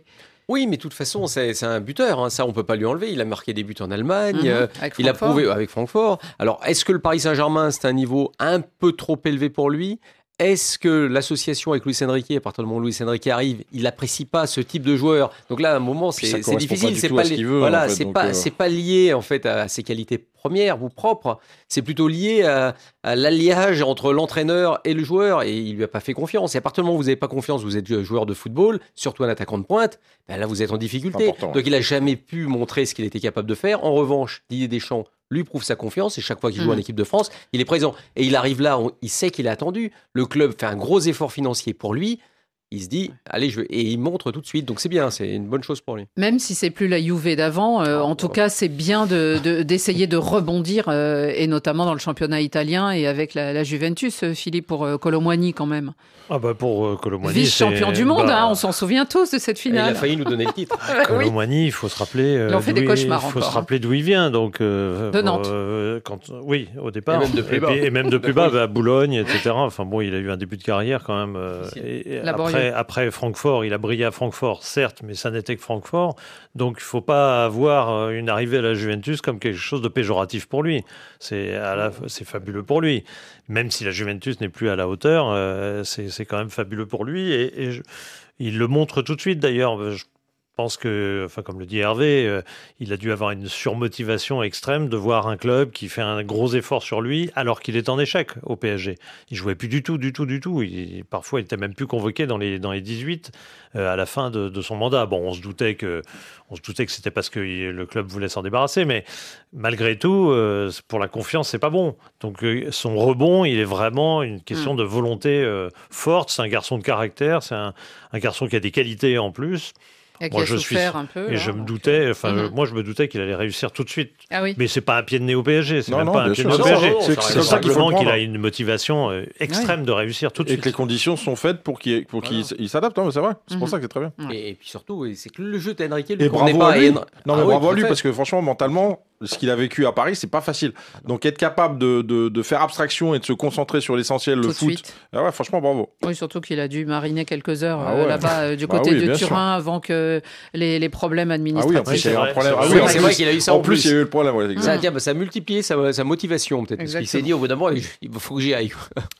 Speaker 4: Oui, mais de toute façon, c'est, c'est un buteur. Hein. Ça, on peut pas lui enlever. Il a marqué des buts en Allemagne.
Speaker 2: Mmh,
Speaker 4: euh,
Speaker 2: avec
Speaker 4: il a
Speaker 2: Francfort.
Speaker 4: prouvé avec Francfort. Alors, est-ce que le Paris Saint-Germain, c'est un niveau un peu trop élevé pour lui ? Est-ce que l'association avec Luis Enrique, à partir du moment où Luis Enrique arrive, il n'apprécie pas ce type de joueur ? Donc là, à un moment, c'est, c'est difficile. C'est pas, li-
Speaker 3: veut,
Speaker 4: voilà,
Speaker 3: en fait,
Speaker 4: c'est
Speaker 3: donc,
Speaker 4: pas,
Speaker 3: euh...
Speaker 4: c'est pas lié en fait à ses qualités premières ou propres. C'est plutôt lié à, à l'alliage entre l'entraîneur et le joueur. Et il lui a pas fait confiance. Et à partir du moment où vous n'avez pas confiance, vous êtes joueur de football, surtout un attaquant de pointe. Ben là, vous êtes en difficulté.
Speaker 3: Important,
Speaker 4: Donc, il a jamais pu montrer ce qu'il était capable de faire. En revanche, Didier Deschamps lui prouve sa confiance et chaque fois qu'il joue
Speaker 2: Mmh.
Speaker 4: en équipe de France, il est présent. Et il arrive là, on- il sait qu'il est attendu. Le club fait un gros effort financier pour lui. Il se dit, allez, je veux... Et il montre tout de suite. Donc c'est bien, c'est une bonne chose pour lui.
Speaker 2: Même si c'est plus la Juve d'avant, euh,
Speaker 4: Ah,
Speaker 2: en tout
Speaker 4: ouais.
Speaker 2: cas, c'est bien de, de- d'essayer de rebondir, euh, et notamment dans le championnat italien et avec la, la Juventus, euh, Philippe, pour euh, Kolo Muani quand même.
Speaker 7: Ah bah pour euh, Kolo Muani,
Speaker 2: Vice-champion
Speaker 7: c'est-
Speaker 2: du monde,
Speaker 7: bah,
Speaker 2: hein, on s'en souvient tous de cette
Speaker 4: Et il
Speaker 2: finale.
Speaker 4: a failli nous donner le titre.
Speaker 2: Oui.
Speaker 7: Kolo Muani, il faut se rappeler. euh,
Speaker 2: Il en fait des
Speaker 7: d'où
Speaker 2: cauchemars
Speaker 7: Il faut
Speaker 2: encore,
Speaker 7: se rappeler d'où il vient. Donc, euh,
Speaker 2: De Nantes.
Speaker 7: euh, quand, oui, au départ.
Speaker 4: Et même de plus bas.
Speaker 7: puis- et même de plus
Speaker 4: De
Speaker 7: bas,
Speaker 4: Poli.
Speaker 7: bah, Boulogne, et cetera. Enfin bon, il a eu un début de carrière quand même. euh, et, et
Speaker 2: Laborieux.
Speaker 7: après, après Francfort, il a brillé à Francfort, certes, mais ça n'était que Francfort. Donc il ne faut pas avoir euh, une arrivée à la Juventus comme quelque chose de péjoratif pour lui. C'est, à la, c'est fabuleux pour lui. Même si la Juventus n'est plus à la hauteur, euh, c'est, c'est quand même fabuleux pour lui. Et, et je- il le montre tout de suite d'ailleurs. Je pense que, enfin, comme le dit Hervé, euh, il a dû avoir une surmotivation extrême de voir un club qui fait un gros effort sur lui alors qu'il est en échec au P S G. Il jouait plus du tout, du tout, du tout. Il, parfois, il était même plus convoqué dans les, dans les dix-huit euh, à la fin de, de son mandat. Bon, on se doutait que, on se doutait que c'était parce que il- le club voulait s'en débarrasser, mais malgré tout, euh, pour la confiance, c'est pas bon. Donc, euh, son rebond, il est vraiment une question
Speaker 2: Mm.
Speaker 7: de volonté euh, forte. C'est un garçon de caractère, c'est un, un garçon qui a des qualités en plus.
Speaker 2: Et qui
Speaker 7: Moi,
Speaker 2: a
Speaker 7: je suis
Speaker 2: souffert un peu.
Speaker 7: Et
Speaker 2: là,
Speaker 7: je me
Speaker 2: donc,
Speaker 7: doutais, enfin,
Speaker 2: Mhm.
Speaker 7: je- moi je me doutais qu'il allait réussir tout de suite.
Speaker 2: Ah oui.
Speaker 7: Mais c'est pas un pied de nez au P S G, c'est
Speaker 3: Non,
Speaker 7: même
Speaker 3: non,
Speaker 7: pas un
Speaker 3: bien
Speaker 7: pied de
Speaker 3: sûr.
Speaker 7: nez au
Speaker 3: Non,
Speaker 7: P S G.
Speaker 3: non, non,
Speaker 7: C'est
Speaker 3: ça
Speaker 7: c'est
Speaker 3: reste ça qu'il faut
Speaker 7: simplement qu'il
Speaker 3: prendre.
Speaker 7: a une motivation euh, extrême de réussir tout de
Speaker 3: Et
Speaker 7: suite.
Speaker 3: que les conditions sont faites pour qu'il pour qu'il il s'adapte, hein, c'est vrai. C'est pour
Speaker 2: Mhm.
Speaker 3: ça que c'est très bien.
Speaker 2: Ouais.
Speaker 4: Et, et puis surtout, et c'est que le jeu d'Enrique lui
Speaker 3: Et
Speaker 4: convenait
Speaker 3: bravo
Speaker 4: pas.
Speaker 3: à lui.
Speaker 4: Et-
Speaker 3: Non,
Speaker 4: Ah
Speaker 3: mais
Speaker 4: oui,
Speaker 3: bravo
Speaker 4: tout
Speaker 3: à lui
Speaker 4: fait.
Speaker 3: parce que franchement, mentalement, ce qu'il a vécu à Paris, c'est pas facile. Donc être capable de, de, de faire abstraction et de se concentrer sur l'essentiel, le
Speaker 2: Tout de
Speaker 3: foot.
Speaker 2: suite.
Speaker 3: Ah ouais, franchement, bravo.
Speaker 2: Oui, surtout qu'il a dû mariner quelques heures
Speaker 3: Ah
Speaker 2: euh,
Speaker 3: ouais.
Speaker 2: là-bas euh, du
Speaker 3: Bah
Speaker 2: côté
Speaker 3: oui,
Speaker 2: de
Speaker 3: bien
Speaker 2: Turin avant que les, les problèmes
Speaker 3: Ah
Speaker 2: administratifs.
Speaker 3: oui, en plus, il y a eu
Speaker 7: c'est
Speaker 3: un
Speaker 7: vrai,
Speaker 3: problème.
Speaker 7: c'est
Speaker 3: Ah
Speaker 7: vrai.
Speaker 3: oui, en
Speaker 4: C'est
Speaker 3: plus-
Speaker 4: vrai qu'il a eu ça
Speaker 3: en
Speaker 4: en
Speaker 3: plus,
Speaker 4: plus.
Speaker 3: il y a eu le problème. ouais,
Speaker 4: Ça,
Speaker 3: exactement.
Speaker 4: tiens, bah, ça a multiplié sa, sa motivation, peut-être. Parce qu'il s'est
Speaker 2: Exactement.
Speaker 4: dit, au bout d'un moment, il il faut que j'y aille.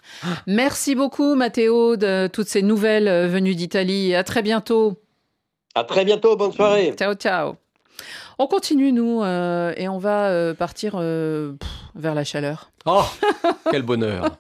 Speaker 2: Merci beaucoup, Matteo, de toutes ces nouvelles euh, venues d'Italie. À très bientôt.
Speaker 6: À très bientôt, bonne soirée.
Speaker 2: Ciao, ciao. On continue, nous, euh, et on va euh, partir euh, pff, vers la chaleur.
Speaker 4: Oh, quel bonheur.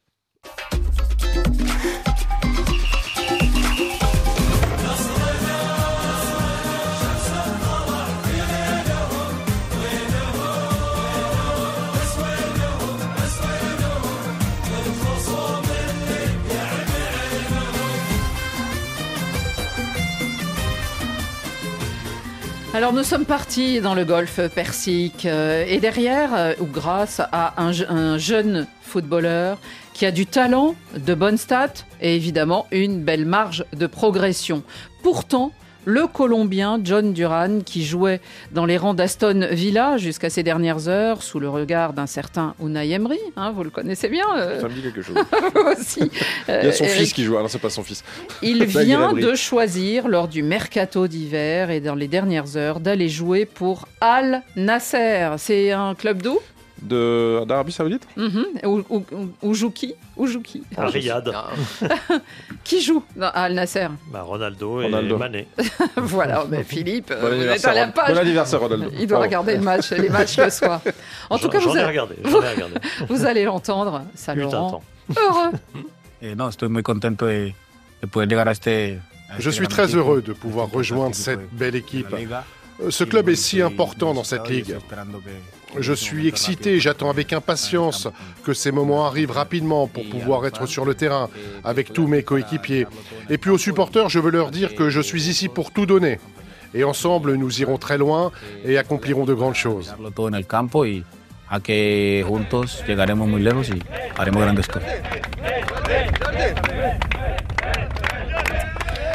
Speaker 2: Alors nous sommes partis dans le golfe Persique euh, et derrière, euh, ou grâce à un, je- un jeune footballeur qui a du talent, de bonnes stats et évidemment une belle marge de progression. Pourtant, le Colombien John Duran, qui jouait dans les rangs d'Aston Villa jusqu'à ces dernières heures, sous le regard d'un certain Unai Emery, hein, vous le connaissez bien, euh,
Speaker 3: Ça me dit quelque chose.
Speaker 2: vous aussi.
Speaker 3: Il y
Speaker 2: Euh,
Speaker 3: a son
Speaker 2: Eric,
Speaker 3: fils qui joue. Ah non, c'est pas son fils.
Speaker 2: il
Speaker 3: Blague
Speaker 2: vient
Speaker 3: élaborée.
Speaker 2: de choisir, lors du mercato d'hiver et dans les dernières heures, d'aller jouer pour Al Nasser. C'est un club d'où
Speaker 3: De d'Arabie Saoudite.
Speaker 2: Mhm. Ou, ou, ou- ou joue qui Ou joue qui
Speaker 7: À Riyad,
Speaker 4: Ah,
Speaker 2: Qui joue dans Al Nasser
Speaker 7: bah, Ronaldo,
Speaker 3: Ronaldo.
Speaker 7: et Mané.
Speaker 2: Voilà, mais Philippe,
Speaker 3: Bon
Speaker 2: euh, vous êtes à la
Speaker 3: anniversaire, Ron-
Speaker 2: page.
Speaker 3: bon anniversaire, Ronaldo.
Speaker 2: Il doit
Speaker 3: Bravo.
Speaker 2: regarder le match, les matchs le soir. En tout
Speaker 7: J'en-
Speaker 2: cas, vous,
Speaker 7: j'en ai
Speaker 2: a-
Speaker 7: regardé, j'en ai regardé.
Speaker 2: vous allez l'entendre, ça le
Speaker 7: Putain de
Speaker 2: rend
Speaker 7: temps.
Speaker 2: heureux.
Speaker 12: Eh, no, estoy muy contento de, de poder llegar a este. a
Speaker 11: Je
Speaker 12: este
Speaker 11: suis
Speaker 12: gran
Speaker 11: très
Speaker 12: equipo,
Speaker 11: heureux de
Speaker 12: este
Speaker 11: pouvoir
Speaker 12: importante
Speaker 11: rejoindre
Speaker 12: equipo
Speaker 11: cette
Speaker 12: de-
Speaker 11: belle
Speaker 12: de la
Speaker 11: équipe.
Speaker 12: Liga.
Speaker 11: Euh, Ce
Speaker 12: Y
Speaker 11: club est
Speaker 12: bueno,
Speaker 11: si
Speaker 12: estoy
Speaker 11: important dans cette
Speaker 12: emocionado y
Speaker 11: ligue.
Speaker 12: estoy esperando que-
Speaker 11: Je suis excité et j'attends avec impatience que ces moments arrivent rapidement pour pouvoir être sur le terrain avec tous mes coéquipiers. Et puis aux supporters, je veux leur dire que je suis ici pour tout donner. Et ensemble, nous irons très loin et accomplirons de grandes choses.
Speaker 12: darlo todo en el campo y a que juntos llegaremos muy lejos y haremos grandes cosas.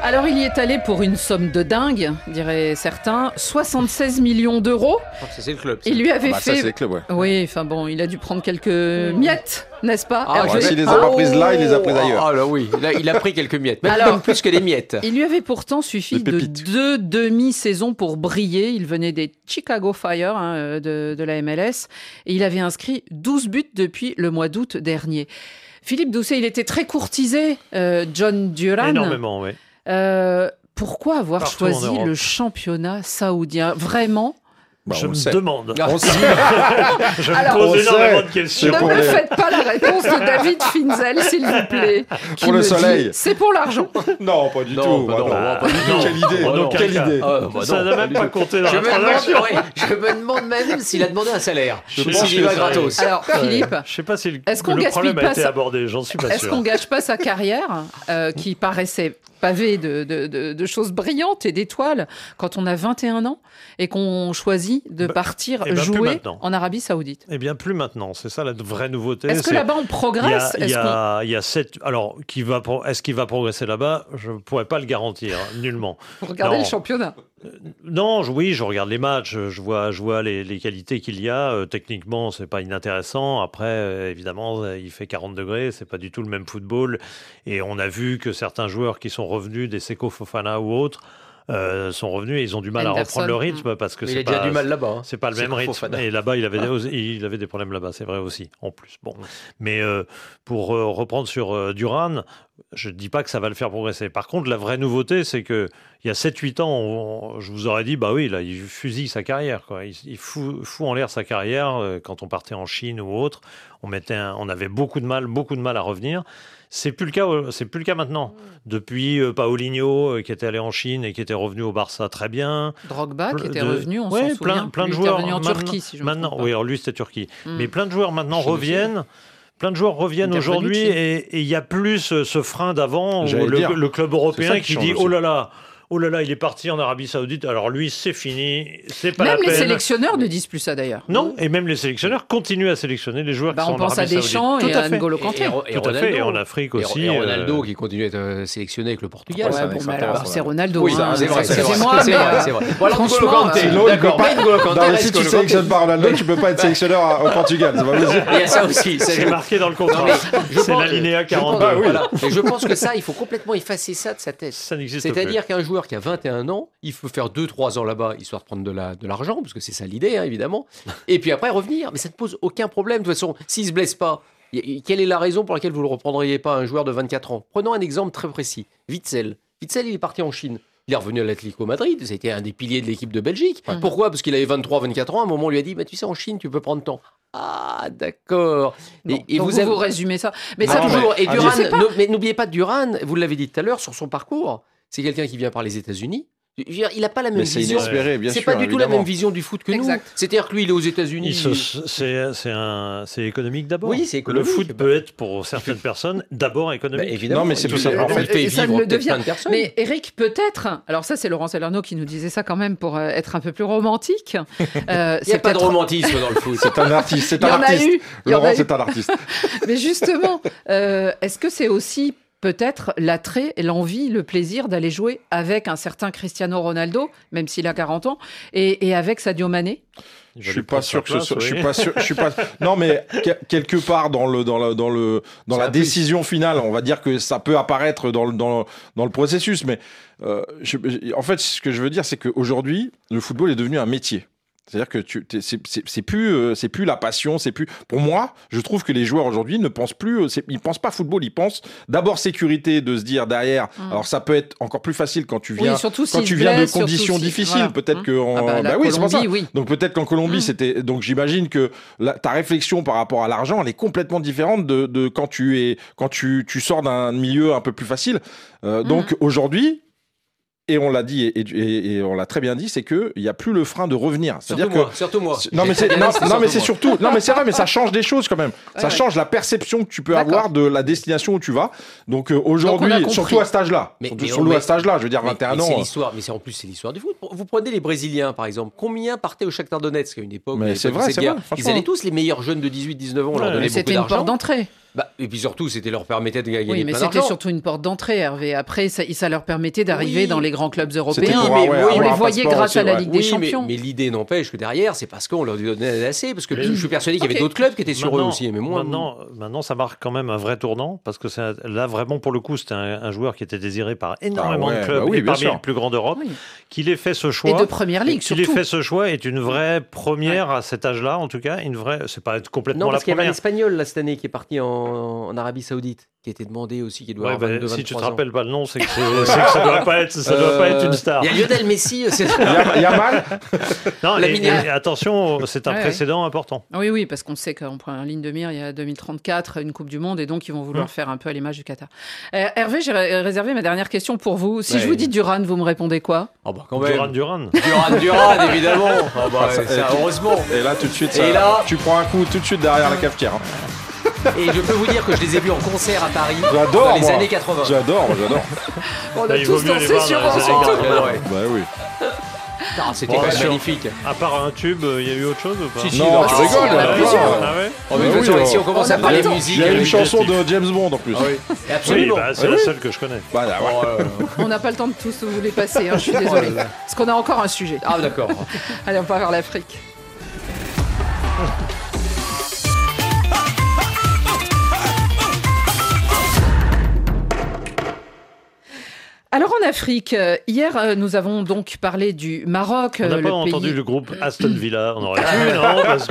Speaker 2: Alors il y est allé pour une somme de dingue, diraient certains, soixante-seize millions d'euros.
Speaker 4: Oh, ça c'est le club. Ça.
Speaker 2: Il lui avait
Speaker 3: Ah bah, ça,
Speaker 2: fait...
Speaker 3: c'est le club, ouais.
Speaker 2: Oui, enfin bon, il a dû prendre quelques miettes, n'est-ce pas?
Speaker 4: Ah,
Speaker 2: Alors,
Speaker 3: ouais,
Speaker 2: je-
Speaker 3: s'il les a pas prises là, il les a prises ailleurs.
Speaker 4: Ah là oui, là, il a pris quelques miettes, même,
Speaker 2: Alors-
Speaker 4: même plus que des miettes.
Speaker 2: Il lui avait pourtant suffi
Speaker 3: Des
Speaker 2: de
Speaker 3: pépites.
Speaker 2: deux demi-saisons pour briller. Il venait des Chicago Fire hein, de, de la M L S et il avait inscrit douze buts depuis le mois d'août dernier. Philippe Doucet, il était très courtisé, euh, John Duran.
Speaker 7: Énormément, oui.
Speaker 2: Euh, pourquoi avoir
Speaker 7: Partout en
Speaker 2: choisi
Speaker 7: Europe.
Speaker 2: le championnat saoudien? Vraiment?
Speaker 3: Bah,
Speaker 7: Je
Speaker 3: on
Speaker 7: me
Speaker 3: le sait.
Speaker 7: demande.
Speaker 3: On sait.
Speaker 7: Je
Speaker 2: Alors,
Speaker 7: me
Speaker 3: on
Speaker 7: pose énormément
Speaker 3: sait.
Speaker 7: de questions.
Speaker 2: Ne
Speaker 3: pour
Speaker 2: me
Speaker 3: les-
Speaker 2: faites pas la réponse de David Finzel, s'il vous plaît. qui
Speaker 3: Pour le
Speaker 2: me dit,
Speaker 3: soleil.
Speaker 2: C'est pour l'argent.
Speaker 3: Non, pas du
Speaker 4: Non,
Speaker 3: tout.
Speaker 4: bah
Speaker 3: bah
Speaker 4: non,
Speaker 3: non.
Speaker 4: bah
Speaker 3: Pas du tout.
Speaker 7: non.
Speaker 3: Quelle idée.
Speaker 7: En aucun
Speaker 3: Quelle
Speaker 7: cas.
Speaker 3: idée.
Speaker 4: Ah, bah
Speaker 7: Ça
Speaker 4: non,
Speaker 7: n'a même
Speaker 4: du
Speaker 7: pas
Speaker 4: tout.
Speaker 7: compté dans
Speaker 4: Je
Speaker 7: la
Speaker 4: me,
Speaker 7: transaction.
Speaker 4: demande, ouais, je me demande même s'il a demandé un salaire.
Speaker 3: Je
Speaker 4: Ou
Speaker 3: pense
Speaker 4: s'il y
Speaker 3: que
Speaker 4: va
Speaker 3: ça-
Speaker 4: gratos.
Speaker 2: Alors, Philippe,
Speaker 7: Je sais pas si le,
Speaker 2: Est-ce qu'on
Speaker 7: le
Speaker 2: gaspille
Speaker 7: problème
Speaker 2: pas
Speaker 7: a été
Speaker 2: ça
Speaker 7: abordé, j'en suis pas
Speaker 2: est-ce
Speaker 7: sûr.
Speaker 2: qu'on gâche pas sa carrière, euh, qui paraissait pavée de, de, de, de choses brillantes et d'étoiles, quand on a vingt et un ans et qu'on choisit de
Speaker 7: Bah,
Speaker 2: partir
Speaker 7: eh ben, plus
Speaker 2: jouer
Speaker 7: maintenant.
Speaker 2: en Arabie Saoudite?
Speaker 7: Eh bien, plus maintenant. C'est ça la vraie nouveauté.
Speaker 2: Est-ce que
Speaker 7: c'est-
Speaker 2: là-bas on
Speaker 7: Il y
Speaker 2: progresse?
Speaker 7: a, il y
Speaker 2: Est-ce qu'on-
Speaker 7: a, il y a sept. Alors, qui va pro- est-ce qu'il va progresser là-bas? Je ne pourrais pas le garantir, hein, nullement.
Speaker 2: Vous regardez
Speaker 7: Non.
Speaker 2: le championnat.
Speaker 7: Non, je- oui, je regarde les matchs, je vois, je vois les, les qualités qu'il y a. Euh, techniquement, c'est pas inintéressant. Après, euh, évidemment, euh, il fait quarante degrés, c'est pas du tout le même football. Et on a vu que certains joueurs qui sont revenus, des Seko Fofana ou autres, euh, sont revenus et ils ont du mal
Speaker 2: Henderson.
Speaker 7: à reprendre le rythme parce que
Speaker 4: Mais il
Speaker 7: c'est
Speaker 4: a déjà
Speaker 7: pas,
Speaker 4: du mal là-bas. hein.
Speaker 7: c'est pas le
Speaker 4: C'est
Speaker 7: même rythme.
Speaker 4: Fofana.
Speaker 7: Et là-bas, il avait, des, il avait des problèmes là-bas, c'est vrai aussi, en plus. Bon. Mais euh, pour euh, reprendre sur euh, Duran, je ne dis pas que ça va le faire progresser. Par contre, la vraie nouveauté, c'est qu'il y a sept huit ans, on- je vous aurais dit, bah oui, là, il fusille sa carrière. Quoi. Il, il fout, fout en l'air sa carrière euh, quand on partait en Chine ou autre. On, mettait un- on avait beaucoup de mal, beaucoup de mal à revenir. C'est plus le cas, euh, c'est plus le cas maintenant. Depuis euh, Paulinho, euh, qui était allé en Chine et qui était revenu au Barça très bien.
Speaker 2: Drogba qui
Speaker 7: Ple-
Speaker 2: était
Speaker 7: de-
Speaker 2: revenu, on
Speaker 7: Ouais,
Speaker 2: s'en souvient.
Speaker 7: plein, plein de
Speaker 2: Lui était
Speaker 7: joueurs.
Speaker 2: revenu en
Speaker 7: maintenant-
Speaker 2: Turquie, si je me
Speaker 7: maintenant,
Speaker 2: trompe pas.
Speaker 7: oui, alors lui c'était Turquie.
Speaker 2: Mm.
Speaker 7: Mais plein de joueurs maintenant
Speaker 4: Chine aussi.
Speaker 7: reviennent. Plein de joueurs reviennent
Speaker 2: Intervenu
Speaker 7: aujourd'hui
Speaker 2: de Chine.
Speaker 7: et et il y a plus euh, ce frein d'avant où
Speaker 3: J'allais
Speaker 7: le,
Speaker 3: dire.
Speaker 7: le club
Speaker 3: C'est
Speaker 7: européen
Speaker 3: ça qui
Speaker 7: qui
Speaker 3: change
Speaker 7: dit
Speaker 3: aussi.
Speaker 7: oh là là, oh là là, il est parti en Arabie Saoudite. Alors lui, c'est fini, c'est pas
Speaker 2: Même
Speaker 7: la
Speaker 2: les
Speaker 7: peine.
Speaker 2: sélectionneurs ne disent plus ça d'ailleurs.
Speaker 7: Non, et même les sélectionneurs continuent à sélectionner les joueurs
Speaker 2: Bah,
Speaker 7: qui sont
Speaker 2: on
Speaker 7: en
Speaker 2: pense à
Speaker 7: Arabie
Speaker 2: Deschamps
Speaker 7: Saoudite.
Speaker 2: et
Speaker 7: Tout
Speaker 2: à
Speaker 7: à fait.
Speaker 2: N'Golo Kanté.
Speaker 4: Et- et- et
Speaker 7: Tout à fait,
Speaker 4: Ronaldo.
Speaker 7: et en Afrique
Speaker 4: Et-
Speaker 7: aussi.
Speaker 4: Et Ronaldo
Speaker 7: euh,
Speaker 4: qui continue à être euh, sélectionné avec le Portugal.
Speaker 3: Ouais,
Speaker 4: ça,
Speaker 3: ça
Speaker 4: avec
Speaker 3: m'intéresse,
Speaker 4: Fata.
Speaker 3: ça.
Speaker 2: C'est Ronaldo.
Speaker 4: Oui,
Speaker 2: hein,
Speaker 4: c'est vrai, c'est vrai.
Speaker 2: excusez-moi,
Speaker 4: C'est
Speaker 2: mais,
Speaker 4: vrai,
Speaker 2: euh,
Speaker 4: c'est vrai. Voilà, N'Golo
Speaker 2: franchement,
Speaker 4: Kanté.
Speaker 2: euh,
Speaker 3: L'autre,
Speaker 4: D'accord,
Speaker 3: il peut pas-
Speaker 4: mais N'Golo Kanté
Speaker 3: Non, mais
Speaker 4: reste
Speaker 3: si tu
Speaker 4: N'Golo
Speaker 3: sélectionnes
Speaker 4: Kanté.
Speaker 3: pas Ronaldo, tu peux pas être sélectionneur à- au Portugal. C'est pas possible.
Speaker 4: Il y a ça aussi. ça,
Speaker 7: C'est
Speaker 4: je-
Speaker 7: marqué dans le contrat.
Speaker 4: Non, mais je
Speaker 7: C'est
Speaker 4: pense-
Speaker 7: l'alinéa
Speaker 4: je pense-
Speaker 7: quarante-deux.
Speaker 3: Ah oui.
Speaker 4: voilà. Mais je pense que ça, il faut complètement effacer ça de sa tête.
Speaker 7: Ça n'existe plus.
Speaker 4: C'est-à-dire qu'un joueur qui a vingt et un ans, il faut faire deux trois ans là-bas, histoire de prendre de la- de l'argent, parce que c'est ça l'idée, hein, évidemment. Et puis après revenir. Mais ça ne pose aucun problème. De toute façon, s'il ne se blesse pas, y- y- quelle est la raison pour laquelle vous ne le reprendriez pas, un joueur de vingt-quatre ans? Prenons un exemple très précis. Witzel. Witzel, il est parti en Chine. Il est revenu à l'Atlético Madrid. C'était un des piliers de l'équipe de Belgique.
Speaker 2: Ouais.
Speaker 4: Pourquoi? Parce qu'il avait vingt-trois vingt-quatre ans. À un moment, on lui a dit bah, tu sais, en Chine, tu peux prendre temps. Ah, d'accord. Et,
Speaker 2: Bon,
Speaker 4: et
Speaker 2: donc
Speaker 4: vous
Speaker 2: vous,
Speaker 4: avez.
Speaker 2: vous résumez ça. Mais
Speaker 4: Ah,
Speaker 2: ça,
Speaker 4: toujours. Et
Speaker 3: ah,
Speaker 4: Duran,
Speaker 2: je sais pas.
Speaker 4: no- mais n'oubliez pas Duran, vous l'avez dit tout à l'heure, sur son parcours, c'est quelqu'un qui vient par les États-Unis. Je veux dire, il n'a pas la même
Speaker 3: Mais c'est
Speaker 4: vision.
Speaker 3: inespéré, bien
Speaker 4: C'est
Speaker 3: sûr.
Speaker 4: pas du tout la
Speaker 3: évidemment.
Speaker 4: même vision du foot que nous.
Speaker 2: Exact.
Speaker 4: C'est-à-dire que lui, il est aux États-Unis.
Speaker 7: Il se- C'est c'est un- c'est économique d'abord.
Speaker 4: Oui, c'est
Speaker 7: Le
Speaker 4: économique.
Speaker 7: foot peut être pour certaines personnes d'abord
Speaker 4: Bah,
Speaker 7: économique.
Speaker 4: évidemment.
Speaker 3: Non, mais c'est
Speaker 4: il-
Speaker 3: tout ça. En
Speaker 4: il
Speaker 3: fait,
Speaker 4: fait
Speaker 2: et ça
Speaker 4: vivre
Speaker 2: le
Speaker 4: peut-être
Speaker 2: devient.
Speaker 4: plein de personnes.
Speaker 2: Mais Eric, peut-être, alors ça c'est Laurent Salerno qui nous disait ça quand même pour euh, être un peu plus romantique. Euh,
Speaker 4: Il n'y a
Speaker 2: c'est
Speaker 4: pas de
Speaker 2: peut-être-
Speaker 4: romantisme dans le foot.
Speaker 3: C'est un artiste. C'est
Speaker 2: Il y
Speaker 3: un
Speaker 2: en a
Speaker 3: artiste.
Speaker 2: eu. il y en a
Speaker 3: Laurent,
Speaker 2: eu.
Speaker 3: c'est un artiste.
Speaker 2: Mais justement, euh, est-ce que c'est aussi peut-être l'attrait, l'envie, le plaisir d'aller jouer avec un certain Cristiano Ronaldo, même s'il a quarante ans, et, et avec Sadio Mané?
Speaker 7: Il va
Speaker 3: Je
Speaker 7: lui
Speaker 3: suis pas
Speaker 7: prendre
Speaker 3: sûr
Speaker 7: sa
Speaker 3: que ce
Speaker 7: place,
Speaker 3: soit. Je suis
Speaker 7: oui.
Speaker 3: pas sûr. Je suis pas. Non, mais que- quelque part dans le dans le dans le dans
Speaker 4: C'est
Speaker 3: la
Speaker 4: un plus.
Speaker 3: décision finale, on va dire que ça peut apparaître dans le dans dans le processus, mais euh, je- en fait, ce que je veux dire, c'est qu'aujourd'hui, le football est devenu un métier. C'est-à-dire que tu, t'es- c'est, c'est, c'est plus, euh, c'est plus la passion, c'est plus. Pour moi, je trouve que les joueurs aujourd'hui ne pensent plus, euh, c'est- ils pensent pas football, ils pensent d'abord sécurité, de se dire derrière.
Speaker 2: Mm.
Speaker 3: Alors ça peut être encore plus facile quand tu viens,
Speaker 2: Oui, surtout
Speaker 3: quand
Speaker 2: s'il
Speaker 3: tu
Speaker 2: se
Speaker 3: viens de
Speaker 2: blesse, surtout
Speaker 3: conditions
Speaker 2: si-
Speaker 3: difficiles.
Speaker 2: voilà.
Speaker 3: Peut-être
Speaker 2: Mm.
Speaker 3: que, en-
Speaker 2: Ah bah, la
Speaker 3: bah oui, c'est pour ça.
Speaker 2: Colombie, oui.
Speaker 3: Donc peut-être qu'en Colombie,
Speaker 2: Mm.
Speaker 3: c'était. Donc j'imagine que la- ta réflexion par rapport à l'argent, elle est complètement différente de, de quand tu es, quand tu, tu sors d'un milieu un peu plus facile. Euh, Donc aujourd'hui. Et on l'a dit et, et- et on l'a très bien dit, c'est que il y a plus le frein de revenir.
Speaker 4: Surtout
Speaker 3: C'est-à-dire que
Speaker 4: moi. Surtout moi.
Speaker 3: non mais
Speaker 4: J'ai
Speaker 3: c'est
Speaker 4: très
Speaker 3: non,
Speaker 4: bien dit,
Speaker 3: non, mais c'est
Speaker 4: moi.
Speaker 3: surtout non mais c'est vrai mais ça change des choses quand même.
Speaker 2: Ouais,
Speaker 3: ça
Speaker 2: ouais.
Speaker 3: change la perception que tu peux
Speaker 2: D'accord.
Speaker 3: avoir de la destination où tu vas. Donc euh, aujourd'hui,
Speaker 2: compris.
Speaker 3: surtout à cet âge-là,
Speaker 4: Mais-
Speaker 3: surtout,
Speaker 4: mais-
Speaker 3: surtout
Speaker 4: mais-
Speaker 3: à cet âge-là, je veux dire
Speaker 4: Mais-
Speaker 3: vingt et un
Speaker 4: mais c'est
Speaker 3: ans.
Speaker 4: l'histoire, mais c'est en plus c'est l'histoire du foot. Vous prenez les Brésiliens par exemple. Combien partaient au Shakhtar Donetsk à une époque?
Speaker 3: Mais
Speaker 4: à l'époque
Speaker 3: c'est
Speaker 4: de
Speaker 3: vrai,
Speaker 4: cette
Speaker 3: c'est
Speaker 4: guerre
Speaker 3: vrai,
Speaker 4: Ils
Speaker 3: franchement.
Speaker 4: allaient tous, les meilleurs jeunes de dix-huit dix-neuf ans, on leur
Speaker 7: Ouais,
Speaker 4: donnait
Speaker 2: Mais
Speaker 4: beaucoup
Speaker 2: c'était une
Speaker 4: d'argent.
Speaker 2: porte d'entrée.
Speaker 4: Bah, et puis surtout, c'était leur permettait de gagner
Speaker 2: Oui,
Speaker 4: plein
Speaker 2: mais
Speaker 4: d'argent.
Speaker 2: c'était surtout une porte d'entrée, Hervé. Après, ça, ça leur permettait d'arriver
Speaker 4: Oui.
Speaker 2: dans les grands clubs
Speaker 3: C'était
Speaker 2: européens.
Speaker 3: pour-
Speaker 2: Mais
Speaker 3: ouais,
Speaker 2: on
Speaker 3: avoir
Speaker 2: les
Speaker 3: un
Speaker 2: voyait
Speaker 3: passeport
Speaker 2: grâce
Speaker 3: aussi,
Speaker 2: à la
Speaker 3: ouais.
Speaker 2: Ligue des
Speaker 4: Oui,
Speaker 2: Champions.
Speaker 4: mais, mais l'idée n'empêche que derrière, c'est parce qu'on leur donnait assez. Parce que
Speaker 7: Mais-
Speaker 4: je suis persuadé qu'il y avait
Speaker 2: Ok.
Speaker 4: d'autres clubs qui étaient sur eux
Speaker 7: Maintenant-
Speaker 4: aussi. Mais moi,
Speaker 7: maintenant, maintenant, ça marque quand même un vrai tournant parce que c'est un- là, vraiment, pour le coup, c'était un, un joueur qui était désiré par énormément
Speaker 3: Ah ouais,
Speaker 7: de clubs
Speaker 3: bah oui,
Speaker 7: et
Speaker 3: bien
Speaker 7: parmi
Speaker 3: sûr.
Speaker 7: les plus grands d'Europe.
Speaker 2: Oui.
Speaker 7: Qu'il ait fait ce choix.
Speaker 2: Et de première ligue,
Speaker 7: Qu'il ait
Speaker 2: surtout.
Speaker 7: fait ce choix est une vraie première à cet âge-là, en tout cas. Une vraie, c'est pas complètement
Speaker 4: non,
Speaker 7: la
Speaker 4: parce qu'il y avait un
Speaker 7: première.
Speaker 4: Espagnol là, cette année qui est parti en, en Arabie Saoudite, qui a été demandé aussi, qui doit
Speaker 7: Ouais,
Speaker 4: avoir
Speaker 7: bah,
Speaker 4: vingt-deux,
Speaker 7: si tu te
Speaker 4: vingt-trois ans.
Speaker 7: rappelles pas le nom, c'est que, c'est- c'est que ça doit pas être, ça doit pas être une star.
Speaker 4: Il y a Lionel Messi. C'est...
Speaker 3: Il y a, il y a mal.
Speaker 7: Non,
Speaker 4: La
Speaker 7: et,
Speaker 4: minière.
Speaker 7: et attention, c'est un
Speaker 2: Ouais,
Speaker 7: précédent important.
Speaker 2: Oui, oui, parce qu'on sait qu'on prend en ligne de mire, il y a deux mille trente-quatre, une Coupe du Monde, et donc ils vont vouloir
Speaker 7: Mmh.
Speaker 2: faire un peu à l'image du Qatar. Euh, Hervé, j'ai ré- réservé ma dernière question pour vous. Si
Speaker 4: Ouais.
Speaker 2: je vous dis Duran, vous me répondez quoi?
Speaker 4: Oh bah quand même.
Speaker 7: Duran, Duran.
Speaker 4: Duran, Duran, évidemment. Ah bah,
Speaker 3: Ah, ça-
Speaker 4: ça, heureusement.
Speaker 3: Et là, tout de suite,
Speaker 4: Et
Speaker 3: ça-
Speaker 4: là-
Speaker 3: tu prends un coup tout de suite derrière la cafetière. hein.
Speaker 4: Et je peux vous dire que je les ai vus en concert à Paris
Speaker 3: J'adore,
Speaker 4: dans les
Speaker 3: moi.
Speaker 4: années quatre-vingts.
Speaker 3: J'adore, j'adore.
Speaker 2: On a
Speaker 7: Bah, il vaut
Speaker 2: tous
Speaker 7: mieux les
Speaker 2: dansé
Speaker 7: voir
Speaker 2: sur
Speaker 7: dans les
Speaker 2: un
Speaker 7: années
Speaker 2: son.
Speaker 7: quatre-vingts.
Speaker 4: Ouais.
Speaker 3: Bah oui.
Speaker 4: Ah, c'était
Speaker 7: Bon,
Speaker 4: quand même
Speaker 7: sur-
Speaker 4: magnifique.
Speaker 7: À part un tube, il y a eu autre chose ou pas
Speaker 4: Si, si,
Speaker 3: Non,
Speaker 4: non,
Speaker 3: tu
Speaker 4: ah,
Speaker 3: rigoles,
Speaker 2: il y en a
Speaker 3: là.
Speaker 2: plusieurs.
Speaker 7: Ah ouais
Speaker 4: Oh, mais de
Speaker 3: Bah
Speaker 4: toute façon,
Speaker 3: oui,
Speaker 4: ici, on
Speaker 3: oh.
Speaker 4: commence
Speaker 2: On
Speaker 4: à
Speaker 2: a
Speaker 4: parler
Speaker 2: pas le temps.
Speaker 4: musique.
Speaker 3: Il y a une
Speaker 4: avec-
Speaker 3: chanson de James Bond en plus.
Speaker 4: Ah oui. Et
Speaker 7: Oui,
Speaker 4: absolument.
Speaker 7: bah, c'est
Speaker 3: Ah
Speaker 7: la
Speaker 3: oui.
Speaker 7: seule que je connais.
Speaker 3: Bah, là, ouais.
Speaker 4: Oh, euh,
Speaker 2: On n'a pas le temps de tous vous les passer, hein, je suis désolée. Parce qu'on a encore un sujet.
Speaker 4: Ah d'accord.
Speaker 2: Allez, on part vers l'Afrique. Alors en Afrique, euh, hier euh, nous avons donc parlé du Maroc.
Speaker 7: On n'a
Speaker 2: euh,
Speaker 7: pas
Speaker 2: le
Speaker 7: entendu
Speaker 2: pays...
Speaker 7: le groupe Aston Villa, on aurait pu, non parce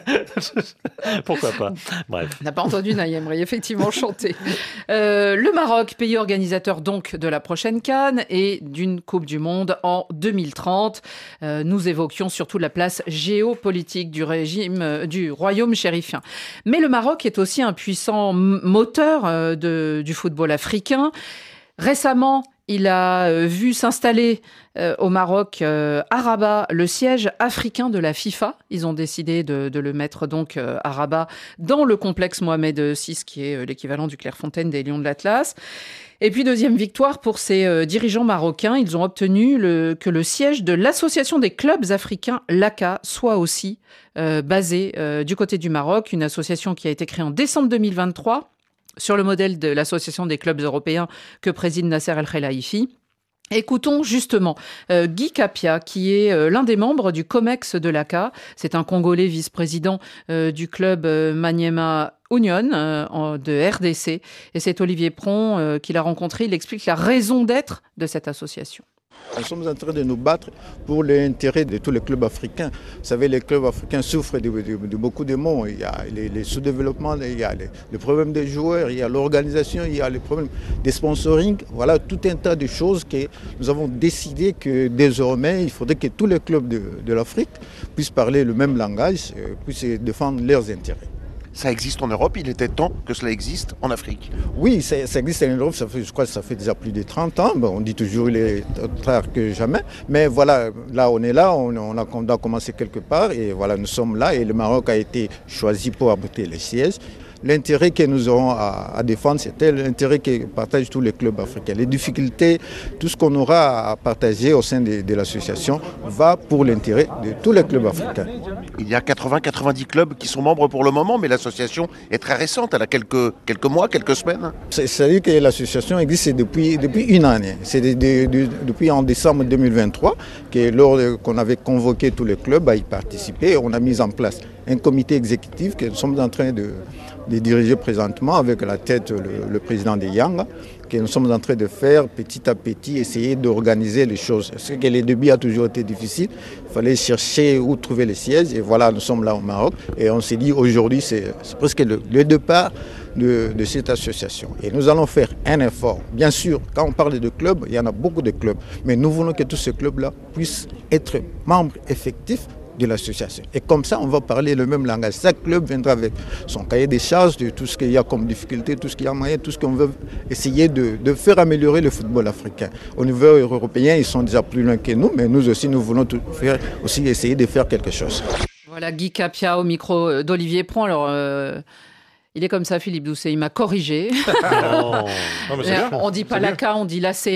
Speaker 7: que... Pourquoi pas. Bref.
Speaker 2: On n'a pas entendu Naïm Ri, effectivement, chanter. Euh, le Maroc, pays organisateur donc de la prochaine CAN et d'une Coupe du Monde en deux mille trente. Euh, nous évoquions surtout la place géopolitique du régime, euh, du royaume chérifien. Mais le Maroc est aussi un puissant m- moteur euh, de, du football africain. Récemment, il a euh, vu s'installer euh, au Maroc, euh, à Rabat, le siège africain de la FIFA. Ils ont décidé de, de le mettre donc euh, à Rabat dans le complexe Mohamed six, qui est euh, l'équivalent du Clairefontaine des Lions de l'Atlas. Et puis deuxième victoire pour ces euh, dirigeants marocains, ils ont obtenu le, que le siège de l'association des clubs africains, l'A C A, soit aussi euh, basé euh, du côté du Maroc, une association qui a été créée en décembre deux mille vingt-trois sur le modèle de l'association des clubs européens que préside Nasser El Khelaifi. Écoutons justement euh, Guy Capia, qui est euh, l'un des membres du COMEX de l'A C A. C'est un Congolais vice-président euh, du club euh, Maniema Union euh, en- de R D C. Et c'est Olivier Pron euh, qui l'a rencontré. Il explique la raison d'être de cette association.
Speaker 13: Nous sommes en train de nous battre pour l'intérêt de tous les clubs africains. Vous savez, les clubs africains souffrent de, de- de beaucoup de maux. Il y a les, les sous-développements, il y a les, les problèmes des joueurs, il y a l'organisation, il y a les problèmes des sponsoring. Voilà tout un tas de choses que nous avons décidé que désormais, il faudrait que tous les clubs de, de l'Afrique puissent parler le même langage, euh, puissent défendre leurs intérêts.
Speaker 14: Ça existe en Europe, il était temps que cela existe en Afrique.
Speaker 13: Oui, ça, ça existe en Europe, ça fait, je crois que ça fait déjà plus de trente ans. Bon, on dit toujours il est tard que jamais. Mais voilà, là on est là, on, on, a, on a commencé quelque part et voilà, nous sommes là et le Maroc a été choisi pour abriter les sièges. L'intérêt que nous aurons à, à défendre, c'était l'intérêt que partagent tous les clubs africains. Les difficultés, tout ce qu'on aura à partager au sein de, de l'association va pour l'intérêt de tous les clubs africains.
Speaker 14: Il y a quatre-vingts à quatre-vingt-dix clubs qui sont membres pour le moment, mais l'association est très récente, elle a quelques, quelques mois, quelques semaines.
Speaker 13: C'est-à-dire que l'association existe depuis, depuis une année. C'est de, de, de, depuis en décembre deux mille vingt-trois que lors de, qu'on avait convoqué tous les clubs à y participer, on a mis en place un comité exécutif que nous sommes en train de, de diriger présentement avec à la tête le, le président de Yang, que nous sommes en train de faire petit à petit, essayer d'organiser les choses. Parce que les débuts a toujours été difficile, il fallait chercher où trouver les sièges et voilà, nous sommes là au Maroc et on s'est dit aujourd'hui c'est, c'est presque le, le départ de, de cette association. Et nous allons faire un effort. Bien sûr, quand on parle de clubs, il y en a beaucoup de clubs, mais nous voulons que tous ces clubs-là puissent être membres effectifs de l'association. Et comme ça, on va parler le même langage. Chaque club viendra avec son cahier des charges, de tout ce qu'il y a comme difficulté, tout ce qu'il y a moyen, tout ce qu'on veut essayer de, de faire améliorer le football africain. Au niveau européen, ils sont déjà plus loin que nous, mais nous aussi, nous voulons tout faire, aussi essayer de faire quelque chose.
Speaker 2: Voilà, Guy Capia au micro d'Olivier Pron. Alors, euh, il est comme ça, Philippe Doucet, il m'a corrigé.
Speaker 3: Non. Non, mais c'est bien.
Speaker 2: On dit pas
Speaker 3: C'est
Speaker 2: l'A C A, on dit l'A C A.